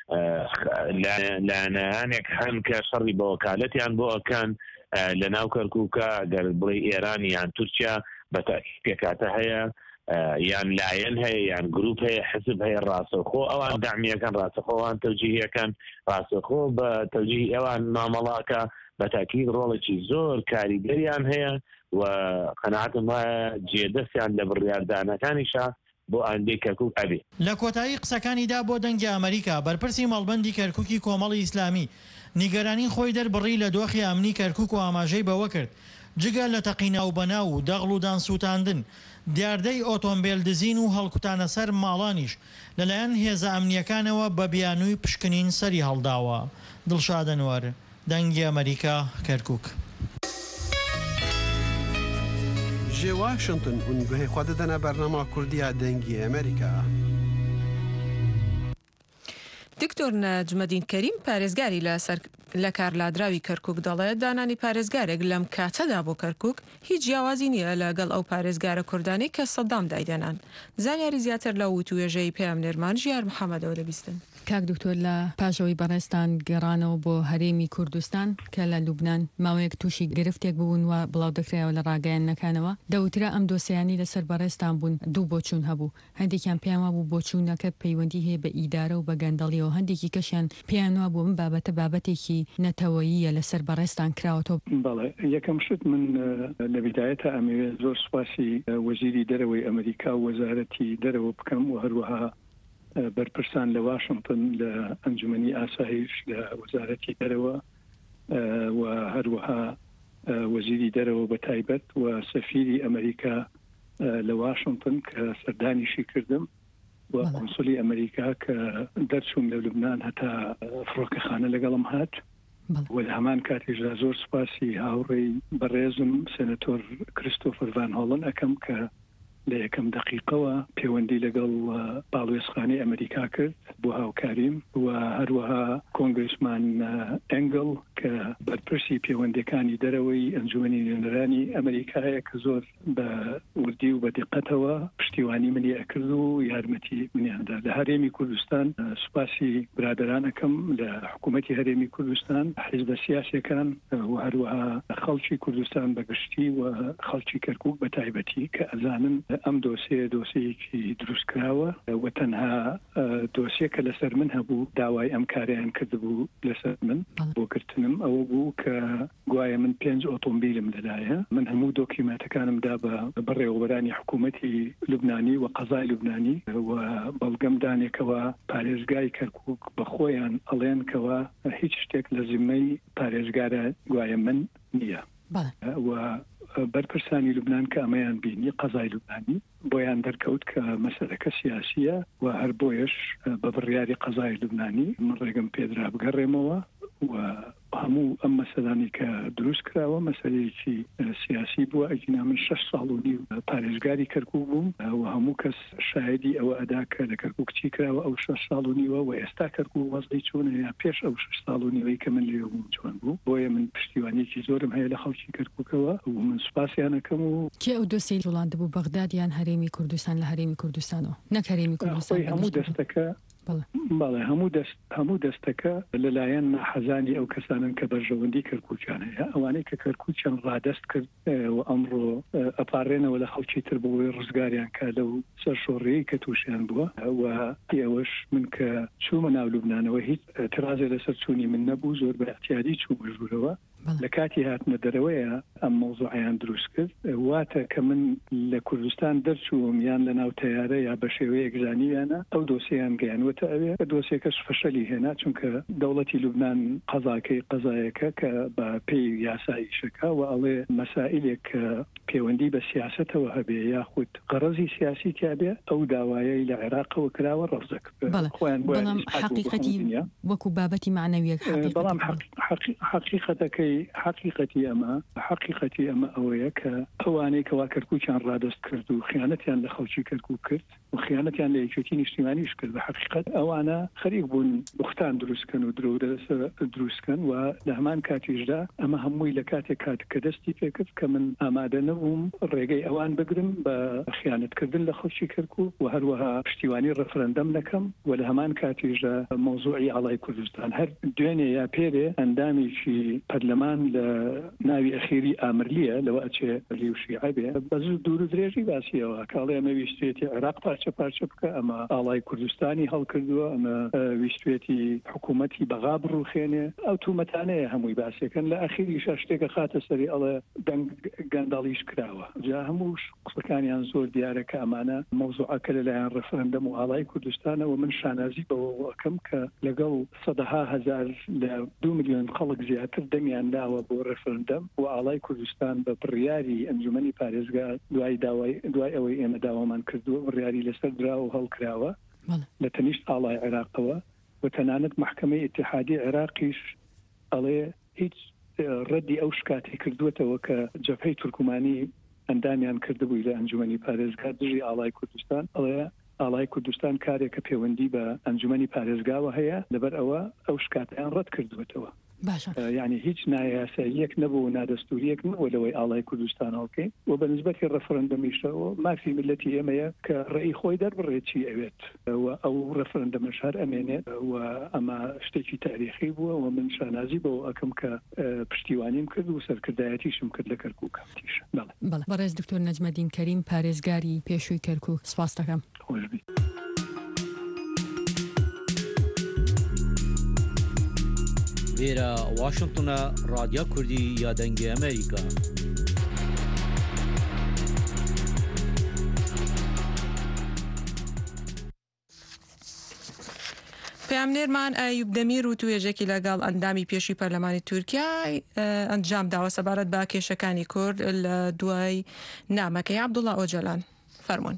لایەنەیانێک هەن کە شەڕی بە وەکالەتیان بۆ ئەکەن لە ناو کەرکووکە گەر بڵێ ئێران یان تورکیا بە تاکید پێکاتە هەیە یان لایەن هەیە یان گروپ هەیە حزب هەیە ڕاستەوخۆ ئەوان دامیەکان ڕاستەخۆوان تەوجیهیەکان ڕاستەخۆ بە تەوجیهی ئەوان مامەڵاکە بە تاکید ڕۆڵێکی زۆر کاریگەریان هەیە و قەناعەتم وایە جێدەستیان لە بڕیاردانەکانیشە بۆ ئایندەی کەرکووک ئەبێ. لە کۆتایی قسەکانیدا بۆ دەنگی ئەمریکا بەرپرسی مەڵبەندی کەرکووکی کۆمەڵی ئیسلامی نیگەرانی خۆی دەربڕی لە دۆخی ئەمنی کەرکووک و ئاماژەی بەوە کرد جگە لە تەقیناو بەناو و دەغڵ و دانسووتاندن دیاردەی ئۆتۆمبیل دزین و هەڵکوتانە سەر ماڵانیش لەلایەن هێزە ئەمنیەکانەوە بە بیانووی پشکنین سەری هەڵداوە. دڵشاد ئەنوەر، دەنگی ئەمریکا، کەرکووک. جێ واشنگتن هون گوهی خوا دەدەنە بەرنامە کوردیە دەنگی ئەمریکا. دکتۆر نەجمەدین کەریم پارێزگاری لە کارلادراوی کەرکووک دەڵێت دانانی پارێزگارێک لەم کاتەدا بۆ کەرکووک هیچ جیاوازی نییە لەگەڵ ئەو پارێزگارە کوردانەی کە سەدام دایدەنان. زانیاری زیاتر لە وتوێژەی پێامنێرمان ژیار محەممەدەوە دەبیستن. کاک دکتۆر لە پاشەوەی بەڕێستان گەڕانەوە بۆ هەرێمی کوردستان کە لە لوبناان ماوەیەک تووشی گرفتێک بوون و بڵاو دەکرایەوە لە ڕاگەیانەکانەوە دەوترا ئەم دۆسیانی لەسەر بەڕێستان بوون دوو بۆچوون هەبوو هەندێکیان پێیانوا بوو بۆچوونەکە پەیوەندی هەیە بە ئیدارە و بە گەندەڵیەوە هەندێکی کەشیان پێیانوا بوو من بابەتە بابەتێکی نەتەوەییە لەسەر بەڕێستان کراوەتەوە. بەڵێ یەکەم شت من لە بیدایەتە ئەمەوێت زۆر سوپاسی وەزیری دەرەوەی ئەمریکا و وەزارەتی دەرەوە بکەم و هەروەها بەرپرسان لە واشنگتن لە ئەنجومەنی ئاسایش لە وەزارەتی دەرەوە و هەروەها وەزیری دەرەوە بە تایبەت و سەفیری ئەمریکا لە واشنگتن کە سەردانیشی کردم و قۆنسولی ئەمریکا کە دەرچووم لە لوبناان هەتا فڕۆکەخانە لەگەڵم هات و لە هەمان کاتێژدا زۆر سوپاسی هاوڕێی بەڕێزم سێنەتۆر کریستۆفەر ڤان هۆڵن ئەەکەم کە لە یەکەم دقیقەوە پەیوەندی لەگەڵ باڵوێزخانەی ئەمریکا کرد بۆ هاوکاریم و هەروەها کۆنگرسمان ئەنگل کە بەرپرسی پەیوەندەکانی دەرەوەی ئەنجومەنی نوێنەرانی ئەمریکایە کە زۆر بە وردی و بە دقەتەوە پشتیوانی منی ئەکرد و یارمەتی منیاندا. لە هەرێمی کوردستان سوپاسی برادرانەکەم لە حکوومەتی هەرێمی کوردستان حیزبە سیاسیەکان و هەروەها خەڵکی کوردستان بەگشتی و خەڵکی کەرکووک بە تایبەتی کە ئەزانن ئەم دۆسیە دۆسەیەکی دروستکراوە و تەنها دۆسیەکە لەسەر من هەبوو داوای ئەم کاریان کردبوو لەسەر من بۆ کردنم ئەوە بوو کە گوایە من پێنج ئۆتۆمبیلم لەلایە من هەموو دۆکیماتەکانمدا بە بەڕێوەبەرانی حکوومەتی لوبنانی و قەزای لوبنانی و بەڵگەم دانێکەوە پارێزگای کەرکووک بە خۆیان ئەڵێنکەوە هیچ شتێک لە زیممەی پارێزگارە گوایە من نییە و بەرپرسانی لوبنان کە ئەمەیان بینی قەزای لوبنانی بۆیان دەرکەوت کە مەسەلەکە سیاسیە و هەر بۆیش بە بڕیاری قەزای لوبنانی من ڕێگەم پێدرا بگەڕێمەوە و هەموو ئەم مەسەلانی کە دروست کراوە مەسەلەیەکی سیاسی بووە. ئەگینا من شەش ساڵ و نیو پارێزگاری کەرکووک بووم و هەموو کەس شایدی ئەوە ئەدا کە لە کەرکووک چی کراوە ئەو شەش ساڵ و نیوە و ئێستا کەرکووک وەزعی چۆنە یا پێش ئەو شەش ساڵ و نیوەی کە من لێ بووم چۆن بوو. بۆیە من پشتیوانیەکی زۆرم هەیە لە خەڵکی کەرکووکەوە و من سوپاسیانەکەم. و کێ ئەو دۆسی جوڵاند بوو بەغداد یان هەرێمی کوردستان لە هەرێمی کوردستانەوە نەک هەرێمی کوردستان هەموو دەستەکە بەڵێ هەموو دەست هەموو دەستەکە لەلایەن ناحەزانی ئەو کەسانن کە بەرژەوەندی کەرکووکیان هەیە ئەوانەی کە کەرکووکیان ڕادەست کرد و ئەمڕۆ ئەپارڕێنەوە لە خەڵکی تر بۆی ڕزگاریان کە لەو سەرشۆڕەیەی کە تووشیان بووە و ئێوەش من کە چوومە ناو لوبنانەوە هیچ ترازێ لەسەر چوونی من نەبوو زۆر بە احتیاجی چوو ژوورەوە لە کاتی هاتنە دەرەوەیە ئەم مۆزوعیان دروست کرد واتە کە من لە کوردستان دەرچووم یان لە ناو تەیارە یا بە شێوەیەک زانیویانە ئەو دۆسییان گەیانوەتە ئەوێ کە دۆسیەکەش فەشەلی هێنا چونکە دەوڵەتی لوبنان قەزاکەی قەزایەکە کە بە پێی یاساییشەکە و ئەڵێ مەسائلێک کە پەیوەندی بە سیاستەوە هەبێ یاخود غەرەزی سیاسی تیابێ ئەو داوایەی لە عێراقەوە کراوە ڕەفزەک بەڵام حقیقەتی وەکو بابەتی معنەویەک بەڵام حقیقەتەکەی حقیقەتی ئەمە حقیقەتی ئەمە ئەوەیە کە ئەوانەی کەوا کەرکووکیان ڕادست کرد و خیانەتیان لە خەڵکی کەرکوو کرد و خیانەتیان لە یەکێتی نیشتیمانیش کرد بە حقیقەت ئەوانە خەریک بوون بوختان دروستکەن و درۆ دروستکەن و لە هەمان کاتیشدا ئەمە هەمووی لە کاتێک کات کە دەستی پێکرد کە من ئامادە نەبووم ڕێگەی ئەوان بگرم بە خیانەتکردن لە خەڵکی کەرکوو و هەروەها پشتیوانی ڕەفرەندەم نەکەم و لە هەمان کاتیشدا مۆزوعی ئاڵای کوردستان هەر دوێنێ یا پێرێ ئەندامیشی پەرلەمان لە ناوی ئەخیری ئامرلیە لەوە ئەچێ لی و شیعە بێ بە زوو دوور و درێژی باسیەوە کاڵێ ئەمە ویستێتی عێراق پارچە پارچە بکە ئەمە ئاڵای کوردستانی هەڵکردووە ئەمە ویستێتی حکوومەتی بەغا بڕوخێنێ ئەو تومەتانەیە هەمووی باسیەکەن لە ئەخیری شتێکە خاتە سەری ئەڵێ دەنگ گەندەڵیش کراوە جا هەموو قسەکانیان زۆر دیارە کە ئەمانە مۆزوعەکە لەلایەن ڕەفرەندەم و ئاڵای کوردستانەوە من شانازی بەوە ئەکەم کە لەگەڵ سەدەها هەزار لە دو میلیۆن خەڵک زیاتر دەمیان داوە بۆ ڕەفرەندەم و ئاڵای کوردستان بە بڕیاری ئەنجومەنی پارێزگار دوای داوای دوای ئەوەی ئێمە داوامان کردووە بڕیاری لەسەر دراوە و هەڵکراوە لە تەنیشت ئاڵای عێراقەوە و تەنانەت محکەمەی ئیتیحادی عێراقیش ئەڵێ هیچ ڕەدی ئەو شکاتی کردوێتەوە کە جەبهەی تورکمانی ئەندامیان کردبووی لە ئەنجومەنی پارێزگار دژی ئاڵای کوردستان ئەڵێ ئاڵای کوردستان کارێکە پەیوەندی بە ئەنجومەنی پارێزگاوە هەیە لەبەر ئەوە ئەو شکاتیان ڕەت کردوێتەوە یعنی هیچ نایاساییەک نەبوو نادەستوریەک نەبوو لەوەی ئاڵای کوردستان هەڵکەین و بە نسبەتی ڕەفرەندەمیشەوە مافی ملەتی ئێمەیە کە ڕێی خۆی دەربڕێکی ئەوێت و ئەو ڕەفرەندەمەش هەر ئەمێنێت و ئەمە شتێکی تاریخی بووە و من شانازی بەوە ئەکەم کە پشتیوانیم کرد و سەرکردایەتیشم کرد لە کەرکوو کەوتیشە بەڕێز دکتۆر نەجمەدین کەریم پارێزگاری پێشووی کەرکوو سپاس دەکەم. خۆشبی. وێرە واشنگتنە رادیا کوردی یا دەنگی ئەمریکا. پامنێرمان ئایوب دەمیر و توێژێکی لەگەڵ ئەندامی پێشی پەرلەمانی تورکیا ئەنجام داوە سەبارەت با کێشەکانی کورد لە دوای نامەکەی عەبدوڵڵا ئۆجەلان فەرموون.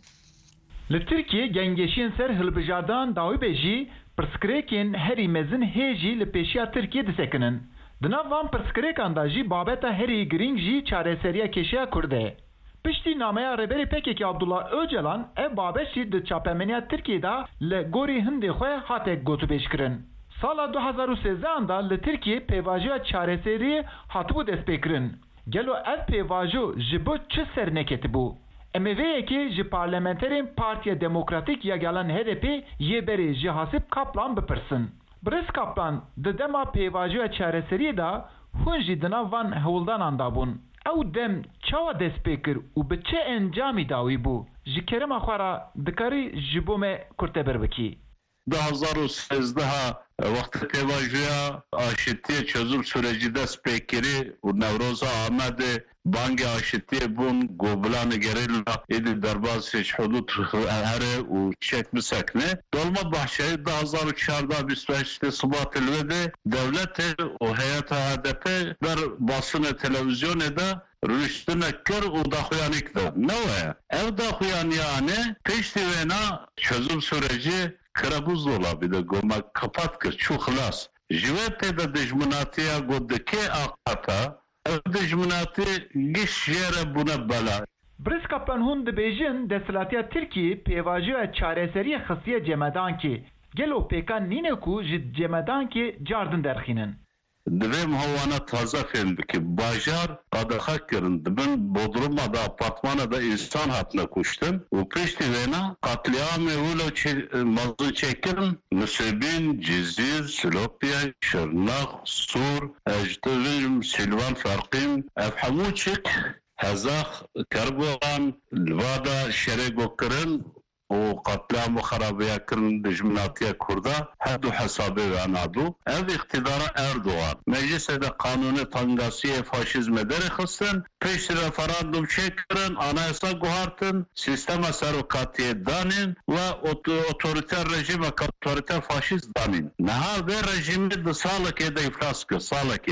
لە تورکیە گەنگێشیên ser hilbijardan dawî bê jî pirsgirêkên herî mezin hê jî li pêşiya Tirkiye disekinin. Di nav van pirsgirêkan da jî babeta herî giring jî çareseriya kêşeya Kurd e. Piştî nameya rêberê P K K Abdullah Öcalan ev babet jî di çapemeniya Tirkiye da li gorî hindê xwe hate gotûbêjkirin. Sala du hezar û sêzdehan da li Tirkiye pêvajoya çareseriyê hatibû destpêkirin. Gelo ev pêvajo ji bo çi ser neketibû? Em ê vêyekê ji parlamenterên Partiya Demokratîk ya Gelan H D P yê berê ji Hasip Kaplan bipirsin. Briz Kaplan di dema pêvajoya çareseriyê da hûn jî di nav van hewildanan dabûn. Ew dem çawa dest pê kir û bi çi encamî dawî bû? Ji kerema xwe re dikarî ji bo me kurtebir bikî. du hezar û sêzdeha wextê pêvajoya aşîtiyê çözüm sürecî dest pêkirî û Newroza Amedê bangê aşîtiyê bûn gobilanê gerîla êdî derbas hêj hudûd here û çek bisekne. Dolma Bahçeli du hezar û çarda bîst û heştê Şubatê li Wêdê devletê û heyeta H D P ber basînê televizyonê de rûştinek kir û daxuyanîk da. Ne weye? Ev daxuyaniyane pêştî wêna çözüm sürecî kirabûz dola bir de goma kapat kir çû xilas. Ji wê pê de dijminatiya got dikê aqata ev dijminatî giş jêre bûne bela. Briz Kaplan hûn dibêjin desthilatiya Tirkiyê pêvajoya çareseriyê xistiye Cemadankê. Gelo pêkan nîne ku ji Cemadankê cardin derxînin. Divê mihovana taze fêm bike. Bajar qadexek kirin dibin Bodrum'a da apartmana da insan hatine kuştin û piştî wêna qatliamê wilo mazû çêkirin Nisêbîn, Cizîr, Silopya, Şirnex, Sûr, Ejdelim, Silvan Ferqîn ev hemû çik hezax kerbovan li vada şerê gokirin û qetliam û xerabiya kirin dijminatiya Kurda her du hesabê venadû. Ev iqtidara Erdoğan meclisê de kanûnê tangasiyê faşîzmê derêxistin pêştî referandum çêkirin anayasa guhartin sistema serokatiyê danîn ve otoriter rejimeke otoriter faşîst danîn. Niha vê rejimê di salekê de îflas kir salekê de.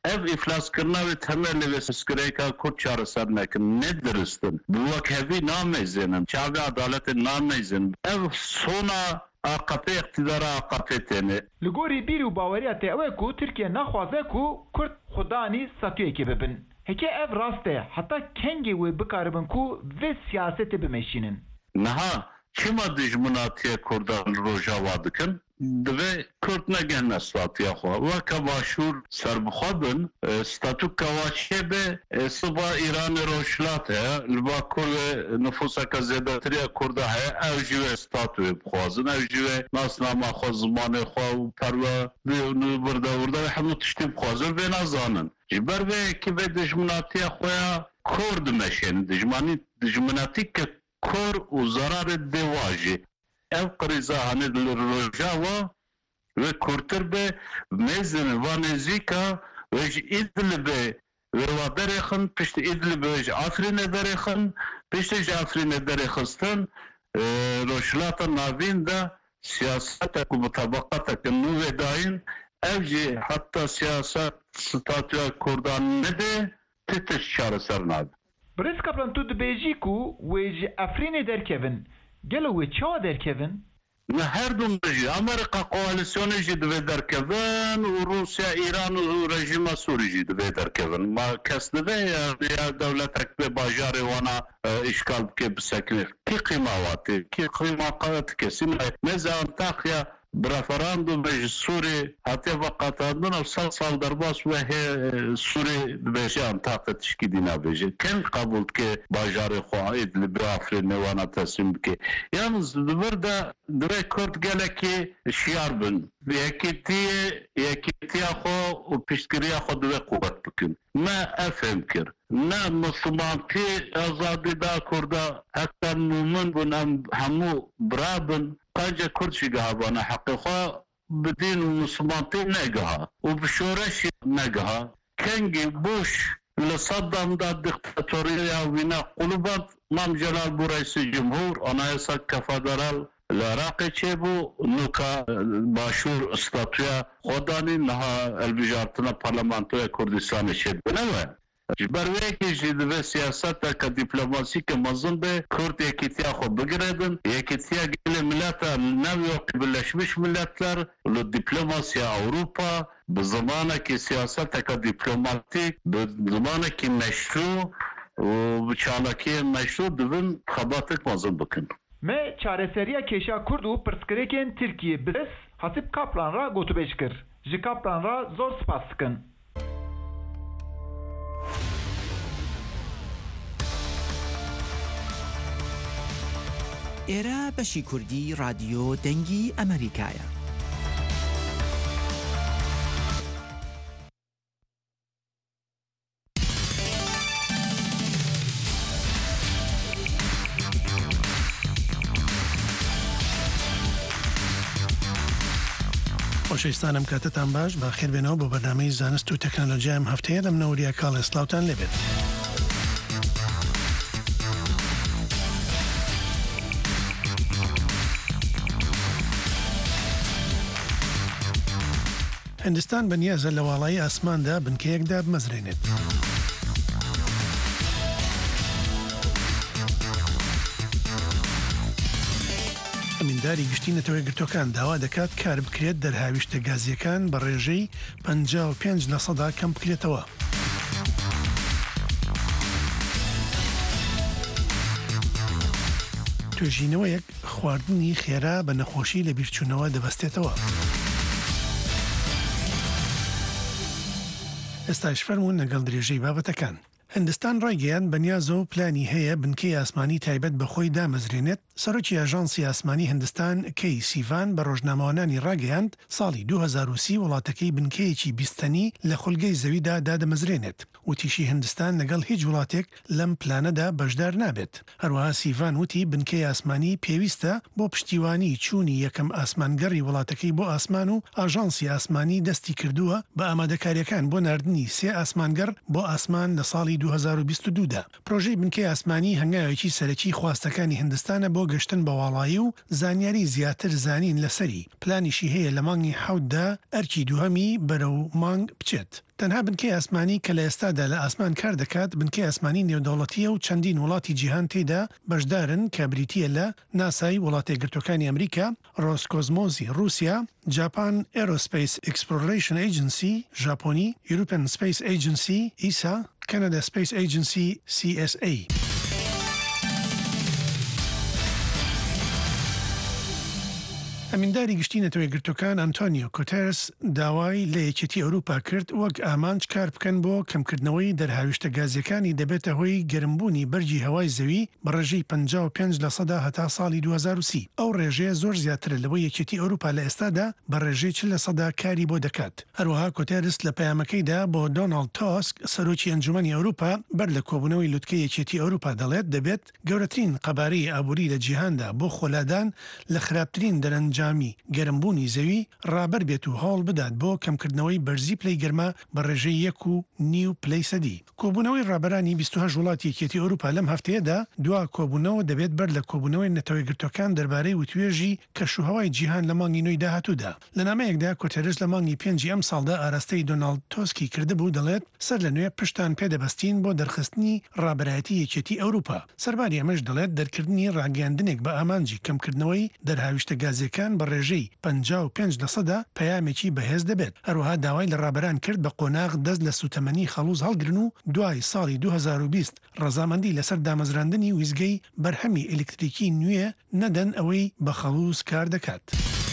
ev iflaskirina ve temel ve skreka kurt çağrısar nekin ne diristin bu vakhevi namezinin çavi adaletin namezin ev sona A K P iktidara A K P tene li gorî bîr û baweriya te ew e ku Tirkiye naxwaze ku Kurd xudanî statûyekê bibin. Heke ev rast e heta kengê wê bikaribin ku vê siyasetê bimeşînin. Niha çima dijminatiye Kurdan rojava dikin divê Kurd negehne statiya xwe weke başûr serbixwe bin statû kewaçiyê be siba Îranê rojhilat heye li Bakur ve nüfuseke zêdetiriya Kurda heye ew jî wê statûyê bixwazin ew jî wê nasnama xwe zimanê xwe û perve birdewrda ve hemû tiştî bixwazin vê nazanin ji ber vê yekî vê dijminatiya xwe ya Kurd dimeşênin dijmanî dijminatî ke kor û zararê dêwa jî ev qirîza hanê li rojava ve kurtir be mêzin vanêzîka ve ji İdlibê ve wa derêxin piştî İdlibê ji Afrînê derêxin piştî ji Afrînê derêxistin rojhilata navîn de siyasetek û mutabaqatekin nû vê dayîn ev jî heta siyaset statûya Kurdan nede tê tiş çareser nabe. Birêz Kaplan tu dibêjî ku wê ji Efrînê derkevin gelo wê çawa derkevin? Ne her dum jî Amerika koalisyonê jî divê derkevin û Rusya, İran û rejima Sûrî jî divê derkevin. Ma kes divê ya dewletek vê bajarê wana îşgal bike bisekine. Kî qîma watê? Kî qîma qet kesî mêza Antakya bi referandum ji Sûrê hatiye veqetandin ew sed sal derbas ve Sûrê dibêje Antakya tişkî dî nabêje. Keng qebûl dike bajarê xwe İdlibê Afrînê wana teslim bike. Yalnız li vir de divê Kurd gelekî şiyar bin. Yekîtiyê yekîtiya xwe û piştgiriya xwe divê qûwet bikin. Ne ev fêmkir. Ne Müslümantî azadî da Kurda hektar nûmin bûn em hemû birabin Qanca Kurd jî gihabane heqê xwe bi dîn û Müslümantî negiha û bi şoreşî negiha. Kengî Bush li Saddam da diktatoriya wîne quluband Mam Celal bû reîsî cumhur anayasa federal li Iraqê çêbû nûka başûr statûya xwe danî niha elbijartina parlamentoya Kurdistanê çêbûne ji ber wê yekê jî divê siyaseteke dîplomasîke mezin be Kurd yekîtiya xwe bigiredin yekîtiya gelê mileta nev Birleşmiş Milletler li dîplomasiya Ewropa bi zimanekî siyaseteke dîplomatîk bi zimanekî meşrû û bi çalakiyê meşrû divin xebatik mezin bikin. Me çareseriya kêşa Kurd û pirsgirêkên Tirkiye Birêz Hatip Kaplan ra gotûbêj kir. Ji Kaplan ra zor spas dikin. ئێرە بەشی کوردی رادیۆ دەنگی ئەمریکایە. خۆشەویستانم کاتتان باش بەخێر بێنەوە بۆ بەرنامەی زانست و تەکنۆلۆژیا ئەم هەفتەیە لەم نەوەریە کاڵێ سلااوتان لێبێت. هندستان بەنیازە لە واڵایی ئاسماندا بنکەیەکدا بمەزرێنێت. ئەمینداری گشتی نەتەوەی گرتوەکان داوا دەکات کار بکرێت دەرهاویشتە گازیەکان بە ڕێژەی پەنجا و پێنج لە سەدا کەم بکرێتەوە. توێژینەوەیەک خواردنی خێرا بە نەخۆشی لە بیرچوونەوە دەبەستێتەوە. ئێستاش فەرمونون لەگەڵ درێژەی بابەتەکان. هندستان ڕایگەیان بەنیازە و پلانی هەیە بنکەی ئاسمانی تایبەت بەخۆی دامەزرێنێت. سەرۆکی ئاژانسی ئاسمانی هندستان کەی سیڤان بە ڕۆژنامەوانانی ڕاگەیاند ساڵی دوو هەزار و سی وڵاتەکەی بنکەیەکی بیستەنی لە خولگەی زەویدا دادەمەزرێنێت. وتیشی هندستان لەگەڵ هیچ وڵاتێک لەم پلانەدا بەشدار نابێت. هەروەها سیڤان وتی بنکەی ئاسمانی پێویستە بۆ پشتیوانی چوونی یەکەم ئاسمانگەڕی وڵاتەکەی بۆ ئاسمان و ئاژانسی ئاسمانی دەستی کردووە بە ئامادەکاریەکان بۆ ناردنی سێ ئاسمانگەڕ بۆ ئاسمان لە ساڵی دو هزار و بیست و دودا. پرۆژەی بنکەی ئاسمانی هەنگاوێکی سەرەکی خواستەکانی هیندستانە بۆ گەشتن بە وڵایی و زانیاری زیاتر زانین لەسەری. پلانیشی هەیە لە مانگی حەوتدا ئەرکی دووهەمی بەرەو مانگ بچێت. تەنها بنکەی ئاسمانی کە لە ئێستادا لە ئاسمان کار دەکات بنکەی ئاسمانی نێودەوڵەتیە و چەندین وڵاتی جیهان تێدا بەشدارن کە بریتیە لە ناسای وڵاتە یەکگرتووەکانی ئەمریکا، ڕۆسکۆزمۆزی رووسیا، جاپان ئێرۆسپەیس ئێکسپلۆڕیشن ئێجنسی ژاپۆنی، یوروپیان سپەیس ئێجنسی ئیسا، کەنەدا سپەیس ئێجنسی سی ئێس ئەی. ئەمینداری گشتی نەتەوە یەکگرتووەکان ئەنتۆنیۆ گوتێرس داوای لە یەکێتی ئەوروپا کرد وەک ئامانج کار بکەن بۆ کەمکردنەوەی دەرهاویشتە گازیەکانی دەبێتە هۆی گەرمبوونی بەرگی هەوای زەوی بە ڕێژەی پەنجا و پێنج لە سەدا هەتا ساڵی دو هەزار و سی. ئەو ڕێژەیە زۆر زیاترە لەوەی یەکێتی ئەوروپا لە ئێستادا بە ڕێژەی چل لە سەدا کاری بۆ دەکات. هەروەها گوتێرس لە پەیامەکەیدا بۆ دۆناڵد تۆسک سەرۆکی ئەنجومەنی ئەوروپا بەر لە کۆبوونەوەی لوتکەی یەکێتی ئەوروپا دەڵێت دەبێت گەورەترین قەبارەی ئابووری لە جیهاندا بۆ خۆلادان لە خراپترین دەرەنجامی گەرم بوونی زەوی ڕابەر بێت و هەوڵ بدات بۆ کەمکردنەوەی بەرزی پلەی گەرمە بە ڕێژەی یەک و نیو پلەی سەدی. کۆبوونەوەی ڕابەرانی بیست و هەشت وڵاتی یەکێتی ئەوروپا لەم هەفتەیەدا دوا کۆبوونەوە دەبێت بەر لە کۆبوونەوەی نەتەوە یەکگرتووەکان دەربارەی وتوێژی کەشوهەوای جیهان لە مانگی نوێی داهاتوودا. لە نامەیەکدا گوتێرس لە مانگی پێنجی ئەم ساڵدا ئاراستەی دۆناڵد تۆسکی کردبوو دەڵێت سەر لە نوێ پشتان پێدەبەستین بۆ دەرخستنی ڕابەرایەتی یەکێتی ئەوروپا. سەرباری ئەمەش دەڵێت دەرکردنی ڕاگەاندنێک بە ئامانجی کەمکردنەوەی دەرهاویشتە گازیەکان بە ڕێژەی پەنجا و پێنج لە سەدا پەیامێکی بەهێز دەبێت. هەروەها داوای لە ڕابەران کرد بە قۆناغ دەست لە سوتەمەنی خەڵوز هەڵگرن و دوای ساڵی دو هەزار و بیست ڕەزامەندی لەسەر دامەزراندنی ویزگەی بەرهەمی ئێلکتریکی نوێ نەدەن ئەوەی بە خەڵوز کار دەکات.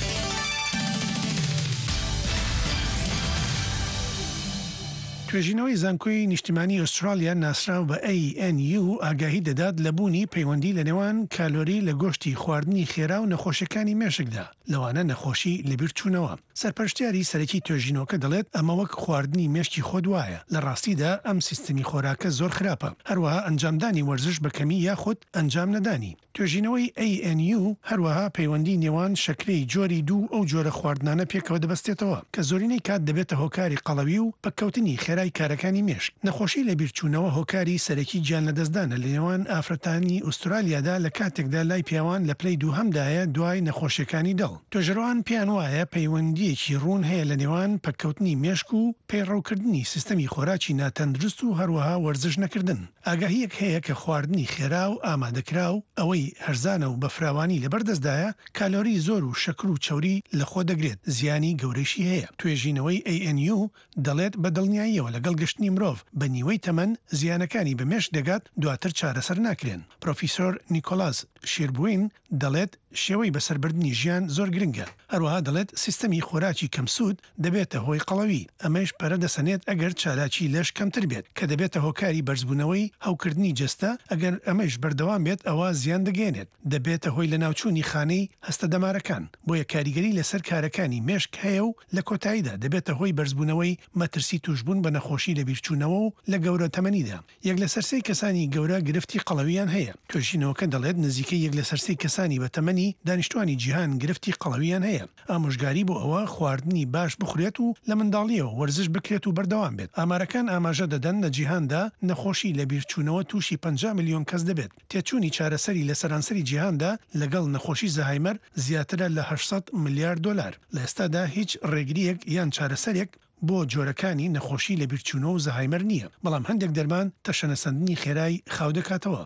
توێژینەوەی زانکۆی نیشتیمانی ئوسترالیا ناسراو بە ئەی ئەن یو ئاگاهی دەدات لە بوونی پەیوەندی لە نێوان کالۆری لە گۆشتی خواردنی خێرا و نەخۆشیەکانی مێشکدا لەوانە نەخۆشی لەبیر چوونەوە. سەرپەرشتیاری سەرەکی توێژینەوەکە دەڵێت ئەمە وەک خواردنی مێشکی خۆت وایە. لە ڕاستیدا ئەم سیستەمی خۆراکە زۆر خراپە. هەروەها ئەنجامدانی وەرزش بەکەمی یاخود ئەنجام نەدانی. توێژینەوەی ئەی ئەن یو هەروەها پەیوەندی نێوان شەکرەی جۆری دوو ئەو جۆرە خواردنانە پێکەوە دەبەستێتەوە کە زۆرینەی کات دەبێتە هۆکاری قەڵەوی و پەککەوتنی خێرای کارەکانی مێشک. نەخۆشی لە بیرچوونەوە هۆکاری سەرەکی گیان لەدەستدانە لە نێوان ئافرەتانی ئوسترالیادا لە کاتێکدا لای پیاوان لە پلەی دووهەمدایە دوای نەخۆشیەکانی دڵ. توێژەرەوان پیان وایە پەیوەندیەکی ڕوون هەیە لە نێوان پەککەوتنی مێشک و پەیڕەوکردنی سیستەمی خۆراکی ناتەندروست و هەروەها وەرزش نەکردن. ئاگاهیەک هەیە کە خواردنی خێرا و ئامادەکرا و ئەوەی هەرزانە و بەفراوانی لەبەردەستدایە کالۆری زۆر و شەکر و چەوری لەخۆ دەگرێت. زیانی گەورەشی هەیە. توێژینەوەی ئەی ئەن یو دەڵێت بە دڵنیاییەوە لەگەڵ گەشتنی مرۆڤ بە نیوەی تەمەن زیانەکانی بەمێش دەگات دواتر چارەسەر ناکرێن. پرۆفیسۆر نیکۆلاس شیربوین دەڵێت شێوەی بەسەربردنی ژیان زۆر گرنگە. هەروەها دەڵێت سیستەمی خۆراکی کەمسوود دەبێتە هۆی قەڵەوی. ئەمەش پەرە دەسەنێت ئەگەر چالاکی لەش کەمتر بێت کە دەبێتە هۆکاری بەرزبوونەوەی هەوکردنی جەستە. ئەگەر ئەمەش بەردەوام بێت ئەوە زیان دەگەێنێت. دەبێتە هۆی لە ناوچوونی خانەی هەستە دەمارەکان. بۆیە کاریگەری لەسەر کارەکانی مێشک هەیە و لە کۆتاییدا دەبێتە هۆی بەرزبوونەوەی مەترسی توشبوون بە نەخۆشی لە بیرچوونەوە و لە گەورە تەمەنیدا. یەک لە سەرسەی کەسانی گەورە گرفتی قەڵەویان هەیە. توێژینەوەکە دەڵێت نزیکەی یەک لە سەرسەی کەسانی بە تەمەنی دانیشتوانی جیهان گرفتی قەڵەویان هەیە. ئامۆژگاری بۆ ئەوە خواردنی باش بخورێت و لە منداڵیەوە وەرزش بکرێت و بەردەوام بێت. ئامارەکان ئاماژە دەدەن لە جیهاندا نەخۆشی لە بیرچوونەوە تووشی پەنجا ملیۆن کەس دەبێت. تێچوونی چارەسەری لە سەرانسەری جیهاندا لەگەڵ نەخۆشی زەهایمەر زیاترە لە هەشت میلیارد دۆلار. لە ئێستادا هیچ ڕێگریەک یان چارەسەرێک بۆ جۆرەکانی نەخۆشی لە بیرچوونەوە و زەهایمەر نییە. بەڵام هەندێک دەرمان تەشەنەسەندنی خێرای خاو دەکاتەوە.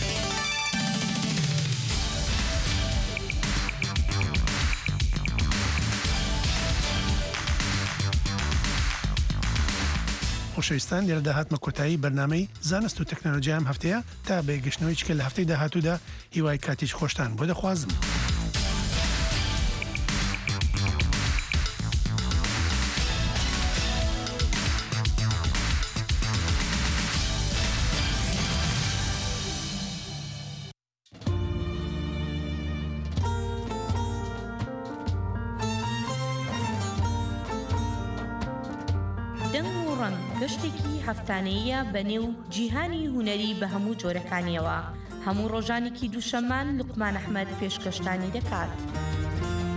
خۆشەویستان لێرە داهاتمە کۆتایی بەرنامەی زانست و تەکنۆلۆژیام هەفتەیە تا بێگەشتنەوەی چکە لە هەفتەی داهاتوودا هیوای کاتیش خۆشتان بۆ دەخوازم. گەشتێکی هەفتانەیە بەنێو جیهانی هونەری بە هەموو جۆرەکانیەوە. هەموو ڕۆژانێکی دووشەمان لوقمان ئەحمەد پێشکەشتانی دەکات.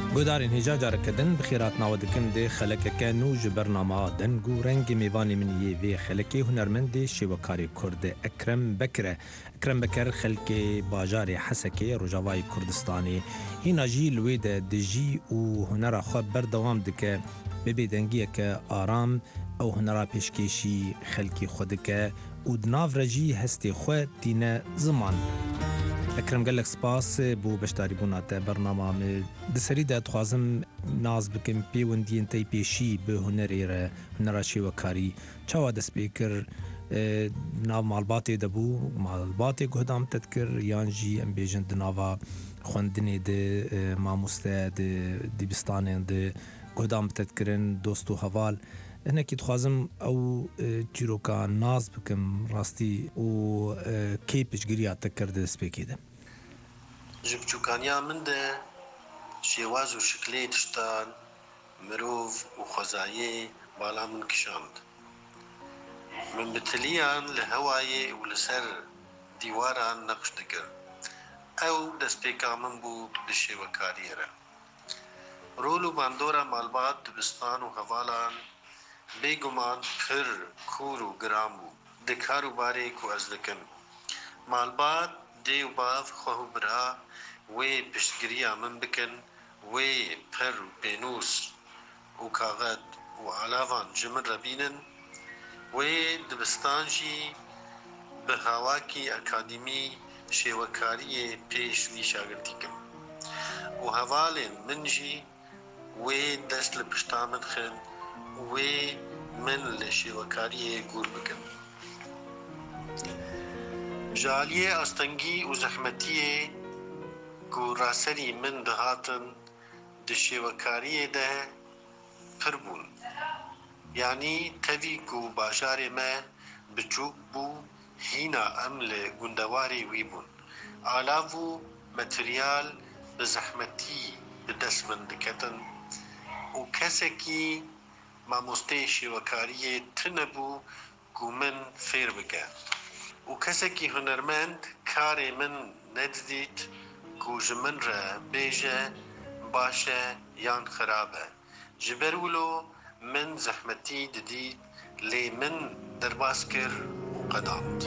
گودارین هجاجار کردن بخیرات ناو دکم ده خلک کنو جبرنامه دنگو رنگ میوانی منیه وی خلکی هنرمند شیوکاری کرد اکرم بکره اکرم بکر خلک باجار حسکی رجوای کردستانی هینا جی لوید دجی و هنر خواب بردوام دکه ببی دنگیه که آرام او هنرا پیشکشی خلکی خود که و دناو رجی هستی خود دینه زمان اکرم گلک سپاس بو بشتاری بوناته برنامه می دسری ده توازم ناز بکم پیوندی انتی پیشی به هنری را هنرا شیوکاری چاوا دست بیکر ناو مالباتی دبو مالباتی گهدام تدکر یانجی ام بیجن دناوا خوندنی ده ماموسته ده دیبستانه ده گهدام تدکرن دوستو حوال هنا کی خوازم او چیروکا ناز بکم راستی او کی پشگیری اتکرده سپیکیده جبچوکانیا من ده شیواز و شکلی تشتان مروف و خوزایی بالا من کشاند من بتلیان لهوایی و لسر دیواران نقش دکر او دسپیکا من بو لشیوکاری را رولو باندورا مالبات دبستان و حوالان بیگمان پر کور و گرام بو دکارو باری کو از دکم مالبات دیو باف خواه برا وی پشتگیری من بکن وی پر و پینوس و کاغد و علاوان جمر ربینن وی دبستان جی به هواکی اکادمی شیوکاری پیش وی شاگردی کم و حوالین من جی وی دست لپشتامن خن وی من لشیوکاری گور بکن جالیه استنگی و زحمتیه کو راسری من دهاتن دشیوکاری ده پربون یعنی تاوی کو باجار ما بچوک بو هینا امل گندواری وی بون علاوو متریال بزحمتی بدست من دکتن و کسکی ماموسته شیوکاری تنبو کو من فیر بکه و کسکی هنرمند کار من ندیدید کو جمن را بیجه باشه یان خرابه جبرولو من زحمتی ددید لی من درباس کر و قدامت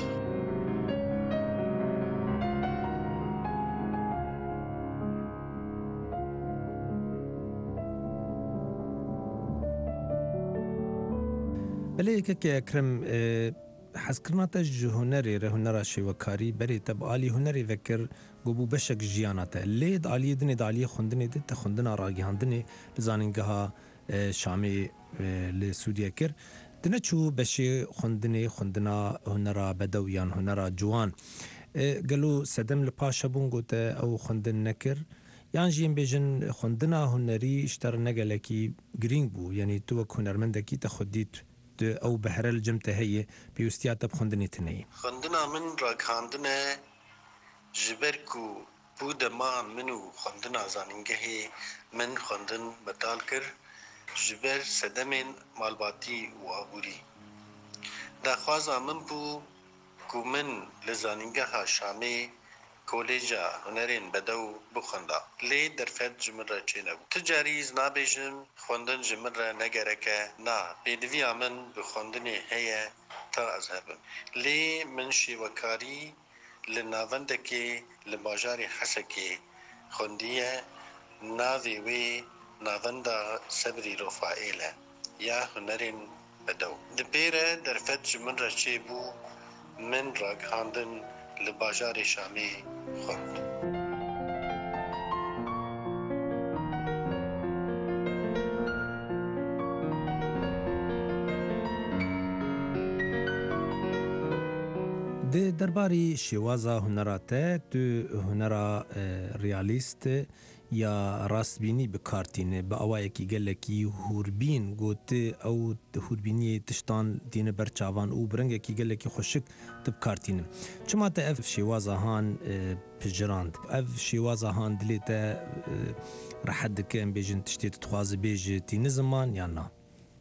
بله که اکرم حسکرنات هنری ره هنرا شیوکاری بری تب آلی هنری وکر گبو بشک جیاناته لید آلی دنی دالی خوندنی ده تخوندنا راگیاندنی بزانینگها شامی لسودیا کر دنه چو بشی خوندنی خوندنا هنرا بدویان هنرا جوان گلو سدم لپاشا بون گوته او خوندن نکر یان جیم بیجن خوندنا هنری اشتر نگلکی گرینگ بو یعنی تو هنرمندکی تخدیت او بهرل جمته هي بيوستيات بخندني تني خندنا من راكاندنا جبركو بود ما منو خندنا زاننگه من خندن بتالكر جبر سدمن مالباتي وابوري دا خوازا من بو کو من لزاننگه شامي کوليجا هنرين بدو بخندا لي درفت جمره چينو تجاريز نابيجم خوندن جمره نگركه نا بيدويا من بخوندني هي تا ازهبن لي من شيوكاري لناوندكي لماجاري حسكي خونديه ناوي وي ناوندا صبري رفائيله يا هنرين بدو دبيره درفت جمره چيبو من راگهاندن لباجار شامی خوند ده درباری شوازا هنراته تو هنرا ریالیست یا راستبینی بکارتینه با اوای کی گلکی هوربین گوته او هوربینی تشتان دین برچاوان او برنگ کی گلکی خوشک تب کارتینه چما ته اف شوازا هان پجراند اف شوازا هان دلیته راحت کم بیجن تشتیت تخواز بیج تین زمان یا نه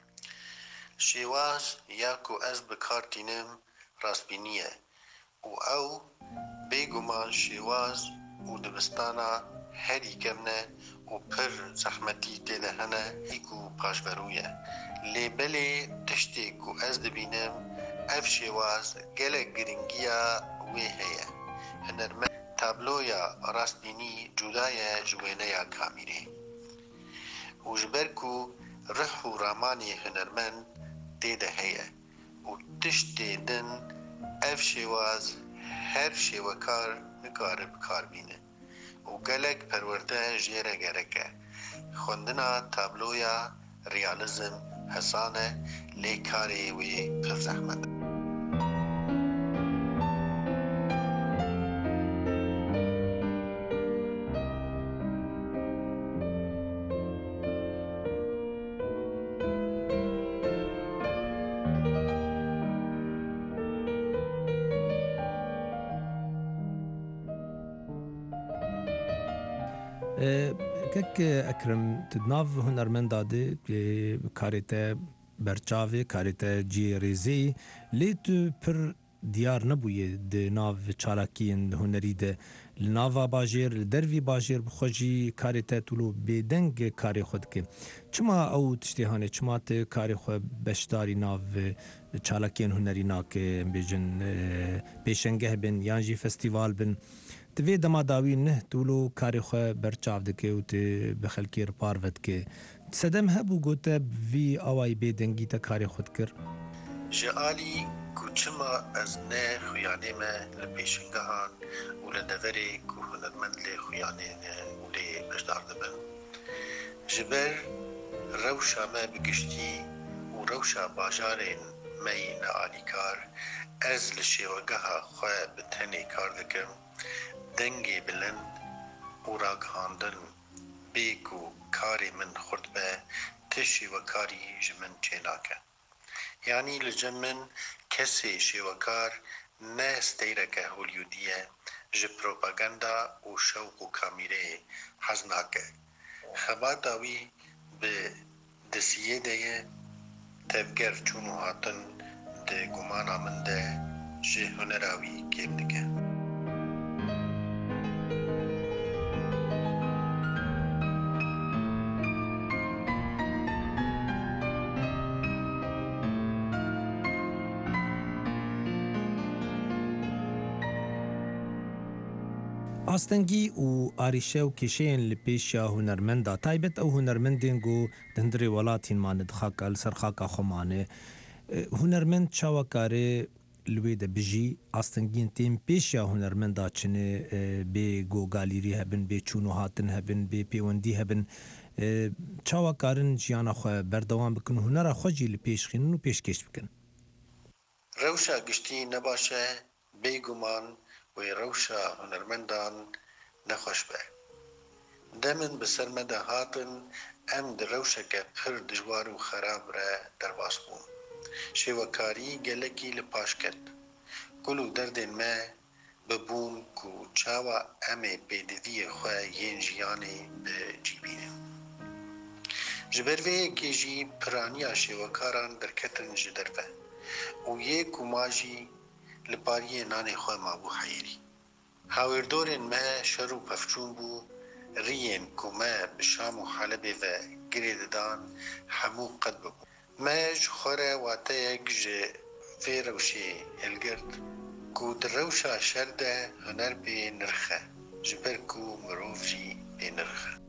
شواز یاکو از بکارتینم راستبینیه و او بیگمان شواز و دبستانا هری کمنه و پر زحمتی تیده هنه ایکو پاشبرویه لیبلی تشتی کو از دبینم اف شواز گلک گرنگیا وی هیه هنرمن تابلویا راستبینی جدای جوینه یا کامیری و جبرکو رح و رامانی هنرمن تیده هیه و تشتی دن اف شواز هر شوکار نکاره بکار بینه و گلک پرورده جیره گرکه خوندنا تابلویا ریالیزم حسانه لیکاری وی پر زحمت كك أكرم تدناف هنرمن دادي كاريتا برچاوي كاريتا جي ريزي ليتو پر ديار نبويه د ناف چالاكين هنري ده لناوا باجير دروي باجير بخوجي كاريتا تولو بيدنگ كاري خود كي چما او تشتيهانه چما ت كاري خو بشداري ناف چالاكين هنري ناك بيجن بيشنگه بن يانجي فستيوال بن توی دما داوی نه تولو کاری خو برچاو دکه و تی بخلکی رپار ودکه صدم هبو گوته وی آوای بیدنگی تا کاری خود کر جعالی کوچما از نه خویانه ما لپیشنگهان و لدوری که هنرمند لی خویانه و لی بشدار دبن جبر روشا ما بگشتی و روشا باجارین می نعالی کار از لشیوگها خواه بتنی کار دکم دنگی بلند و راگهاندن بیگو کاری من خورد به تشی و کاری جمن چیناکه یعنی لجمن کسی شیوکار نه استیرکه هولیودیه جه پروپاگندا و شوق و کامیره حزناکه خباتاوی به دسیه ده تفگر چونو هاتن ده گمانا من ده جه هنراوی کم دکه آستنگی و آریشه و کشین لپیشیا هنرمندا تایبت او هنرمندین گو دندری ولاتین ماند خاکل سر خاکا خمانه هنرمند چاوکاره لوید بجی آستنگین تیم پیشیا هنرمندا چنه بی گو گالیری هبن بی چونو هاتن هبن بی پیوندی هبن چاوکارن جیانا خو بردوام بکن هنر خوجی لپیش خینن و پیشکش بکن روشا گشتی نباشه بیگمان و روشا هنرمندان نخوش به دمن بسر مده هاتن ام در روشا که پر دجوار و خراب را درواز بون شیوکاری گلکی لپاش کد کلو دردن ما ببون کو چاوا ام بیدوی خواه ین جیانی به جیبینه جبروه که جی پرانیا شیوکاران در کتن جدرفه و یک کماجی لپاری نان خواه مابو حیری هاوردورین ما شر و پفچون بو رین که ما بشام و حلبه و گریددان همو قد ببو ما جخوره واتا یک جه فی روشی هلگرد که در روشا شرده هنر بی نرخه جبر که مروف جی بی نرخه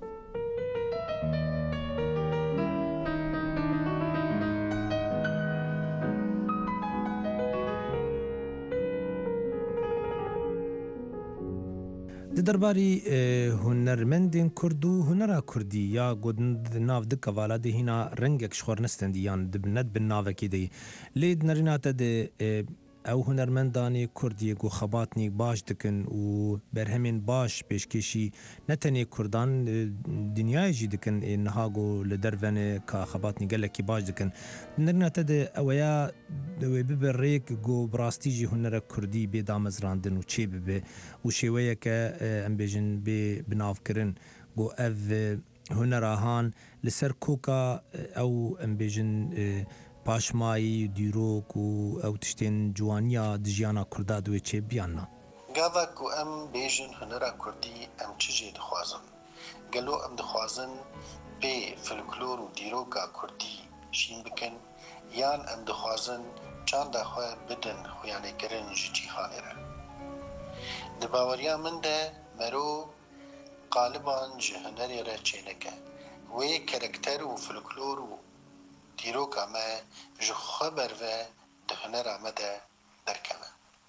درباری هنرمندین کرد و هنرا کردی یا گودن ناو دک والا ده هینا رنگک شخور نستندی یان دبند بن ناو کی دی لید نرینات ده او هنرمندانی کردی گو خباتنی باش دکن و برهمین باش پیشکشی نتنی کردان دنیای جی دکن نها گو لدرون کا خباتنی گلکی باش دکن نرینات ده اویا دوی ببر ریک گو براستی جی هنر کردی بی دامز راندن و چی ببه و شیوه که ام بیجن بی بناف کرن گو او هنر آهان لسر کوکا او ام بیجن پاشمایی دیروک و او تشتین جوانیا دجیانا کرده دوی چه بیاننا گاوا کو ام بیجن هنر کردی ام چجی دخوازم گلو ام دخوازن به فلکلور و دیروگا کردی شین بکن یان ام دخوازن چند خواه بدن خویانه گرن جیهانی را دباوریا من ده مرو غالبان جهنری را چینکه وی کرکتر و فلکلور و دیروگا ما جو خبر و دهنر آمده درکمه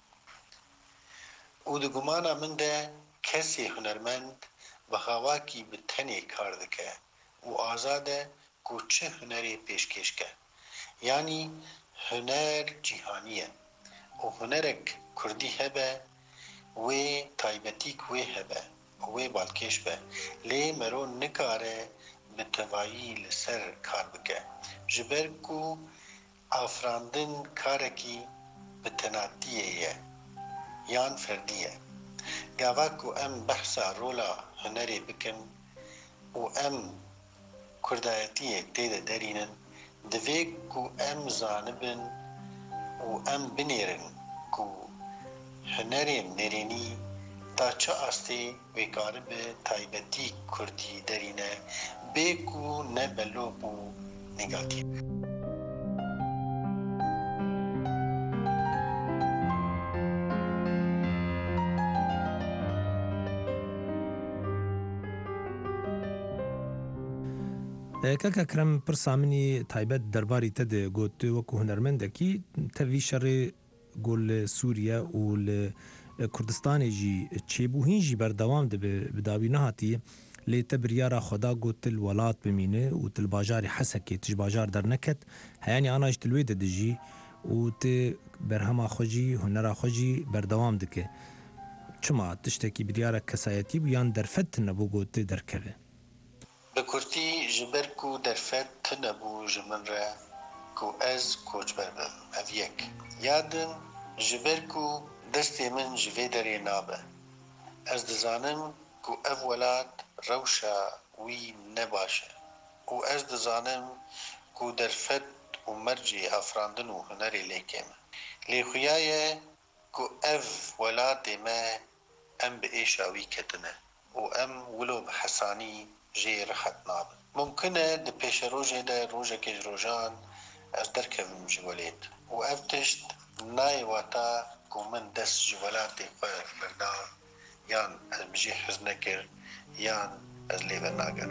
او د ګمانه من ده کسی هنرمند و خواکی به تنی کار دکه و آزاده کو چه هنری پیشکش که یعنی هنر جیهانیه و هنرک کردی هبه و تایبتیک و هبه و بالکش به لی مرو نکاره به توایی لسر کار بکه جبر کو آفراندن کارکی به تناتیه یان فردیه گاواکو ام بحثا رولا هنری بکن و ام کردایتیه تیده درینن دویکو ام زانبن و ام بنیرن کو هنری نرینی تا چه آستی ویکارب تایبتی کردی درینه بیکو نبلو بو نگاتیو کاکا کرم پرسا منی تایبەت دەرباری تەدێ گوت وەکو هونەرمەندێکی تەوی شەڕێ گۆل لە سووریا و لە کوردستانێژی چێبووهینژی بەردەوام دەبێ بداوی نەهاتیە لێ تە بریارە خۆدا گوت تل وڵات بمینێ و تل باژاری حەسەکێ تش باژار دەرنەکەت هەیانی ئاناش تلوێ دەدژی و تێ بەرهەما خۆجی هونەرا خۆجی بەردەوام دکێ چما تشتێکی بریارە کەسایەتی بوو یان دەرفەت نەبوو گوت تێ دەرکەوێ بکرتی جبر کو درفت تنبو جمن را کو از کوچبر بم اویک یادم جبر کو دستی من جوی دری نابه از دزانم کو اولاد روشا وی نباشه و از دزانم کو درفت و مرجی افراندن و هنری لیکم لیخویای کو اف ولاد ما ام به ایشاوی کتنه و ام ولو بحسانی جي رخت ناب ممكنه د پیش روجه ده روجه کې روجان از درکوم جوالات او افتشت نای واتا کومن دس جوالات په بردا یان از بجي حزنکر یان از لیو ناگر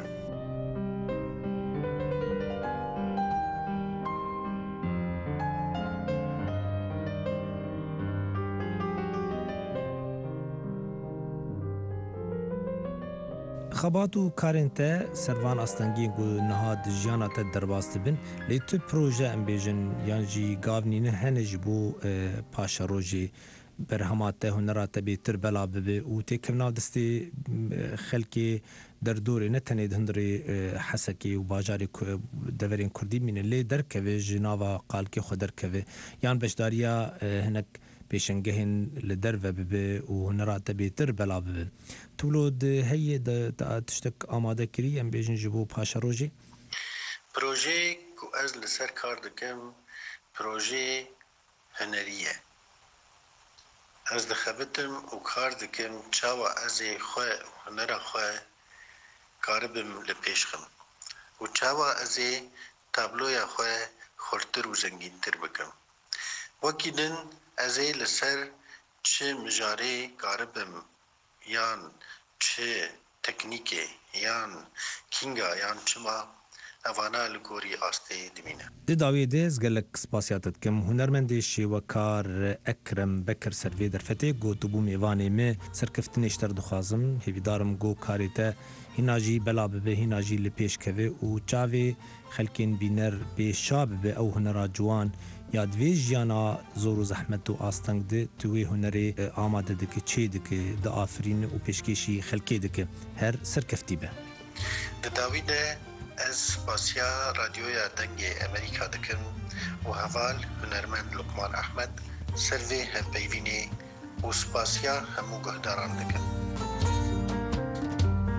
خبات و کارên te servan astengiyên ku niha di jiyana te derbas dibin lê tu proje em bêjin yan jî gavnîne hene ji bo paşerojê berhema te hunera te bêtir bela bibe û têkevna destê xelkê derdorê ne tenê di hundirê hesekê û bajarê deverên Kurdî mîne lê derkeve ji nava qalkê xwe derkeve yan beşdariya hinek پێشنگەهێن لە دەرڤە ببێ و هونەرا te bêtir bela bibe tûlo di heyê de tiştek amade kirî em bêjin ji bo paşerojê projê ku ez li ser kar dikim projê hunerî ye ez dixebitim û kar dikim çawa ez ê xwe hunera xwe karibim li pêş xim û çawa ez ê tabloya xwe xurtir û zengîntir bikim wekî din ez ê li ser çi mijarê karibim yan çi teknîkê yan kînga yan çima evana li gorî astê dimîne. Di dawiyê de ez gelek spasya te dikim hunermendê şêwekar Ekrem Bekir servê derfetê got bû mêvanê me serkeftinê ji te dixwazim hêvîdarim got karê te hîna jî bela bibe hîna jî li pêş keve û çavê xelkên bîner bêşa bibe ew hunera ciwan ya divê jiyana zor û zehmet û asteng de tu wê hunerê amade dike çê dike di afirîne û pêşkêşî xelkê dike her serkeftî be. Di dawî de ez spasiya radyoya dengê Amerîka dikim û heval hunermend Luqman Ehmed ser vê hevpeyvînê û spasiya hemû guhdaran dikim.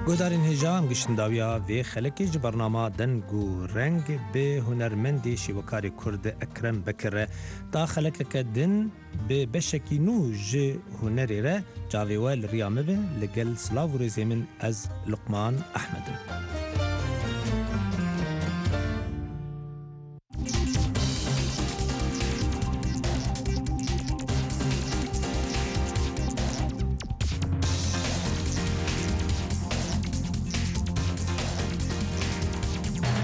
گودارین هجام گشتنداویا وی خلکی ج برنامه دنگ و رنگ به هنرمندی شیوکاری کرد اکرم بکر تا خلک کدن به بشکی نو ج هنری ره جاویوال ریامه به لگل سلاو و رزیمن از لقمان احمد.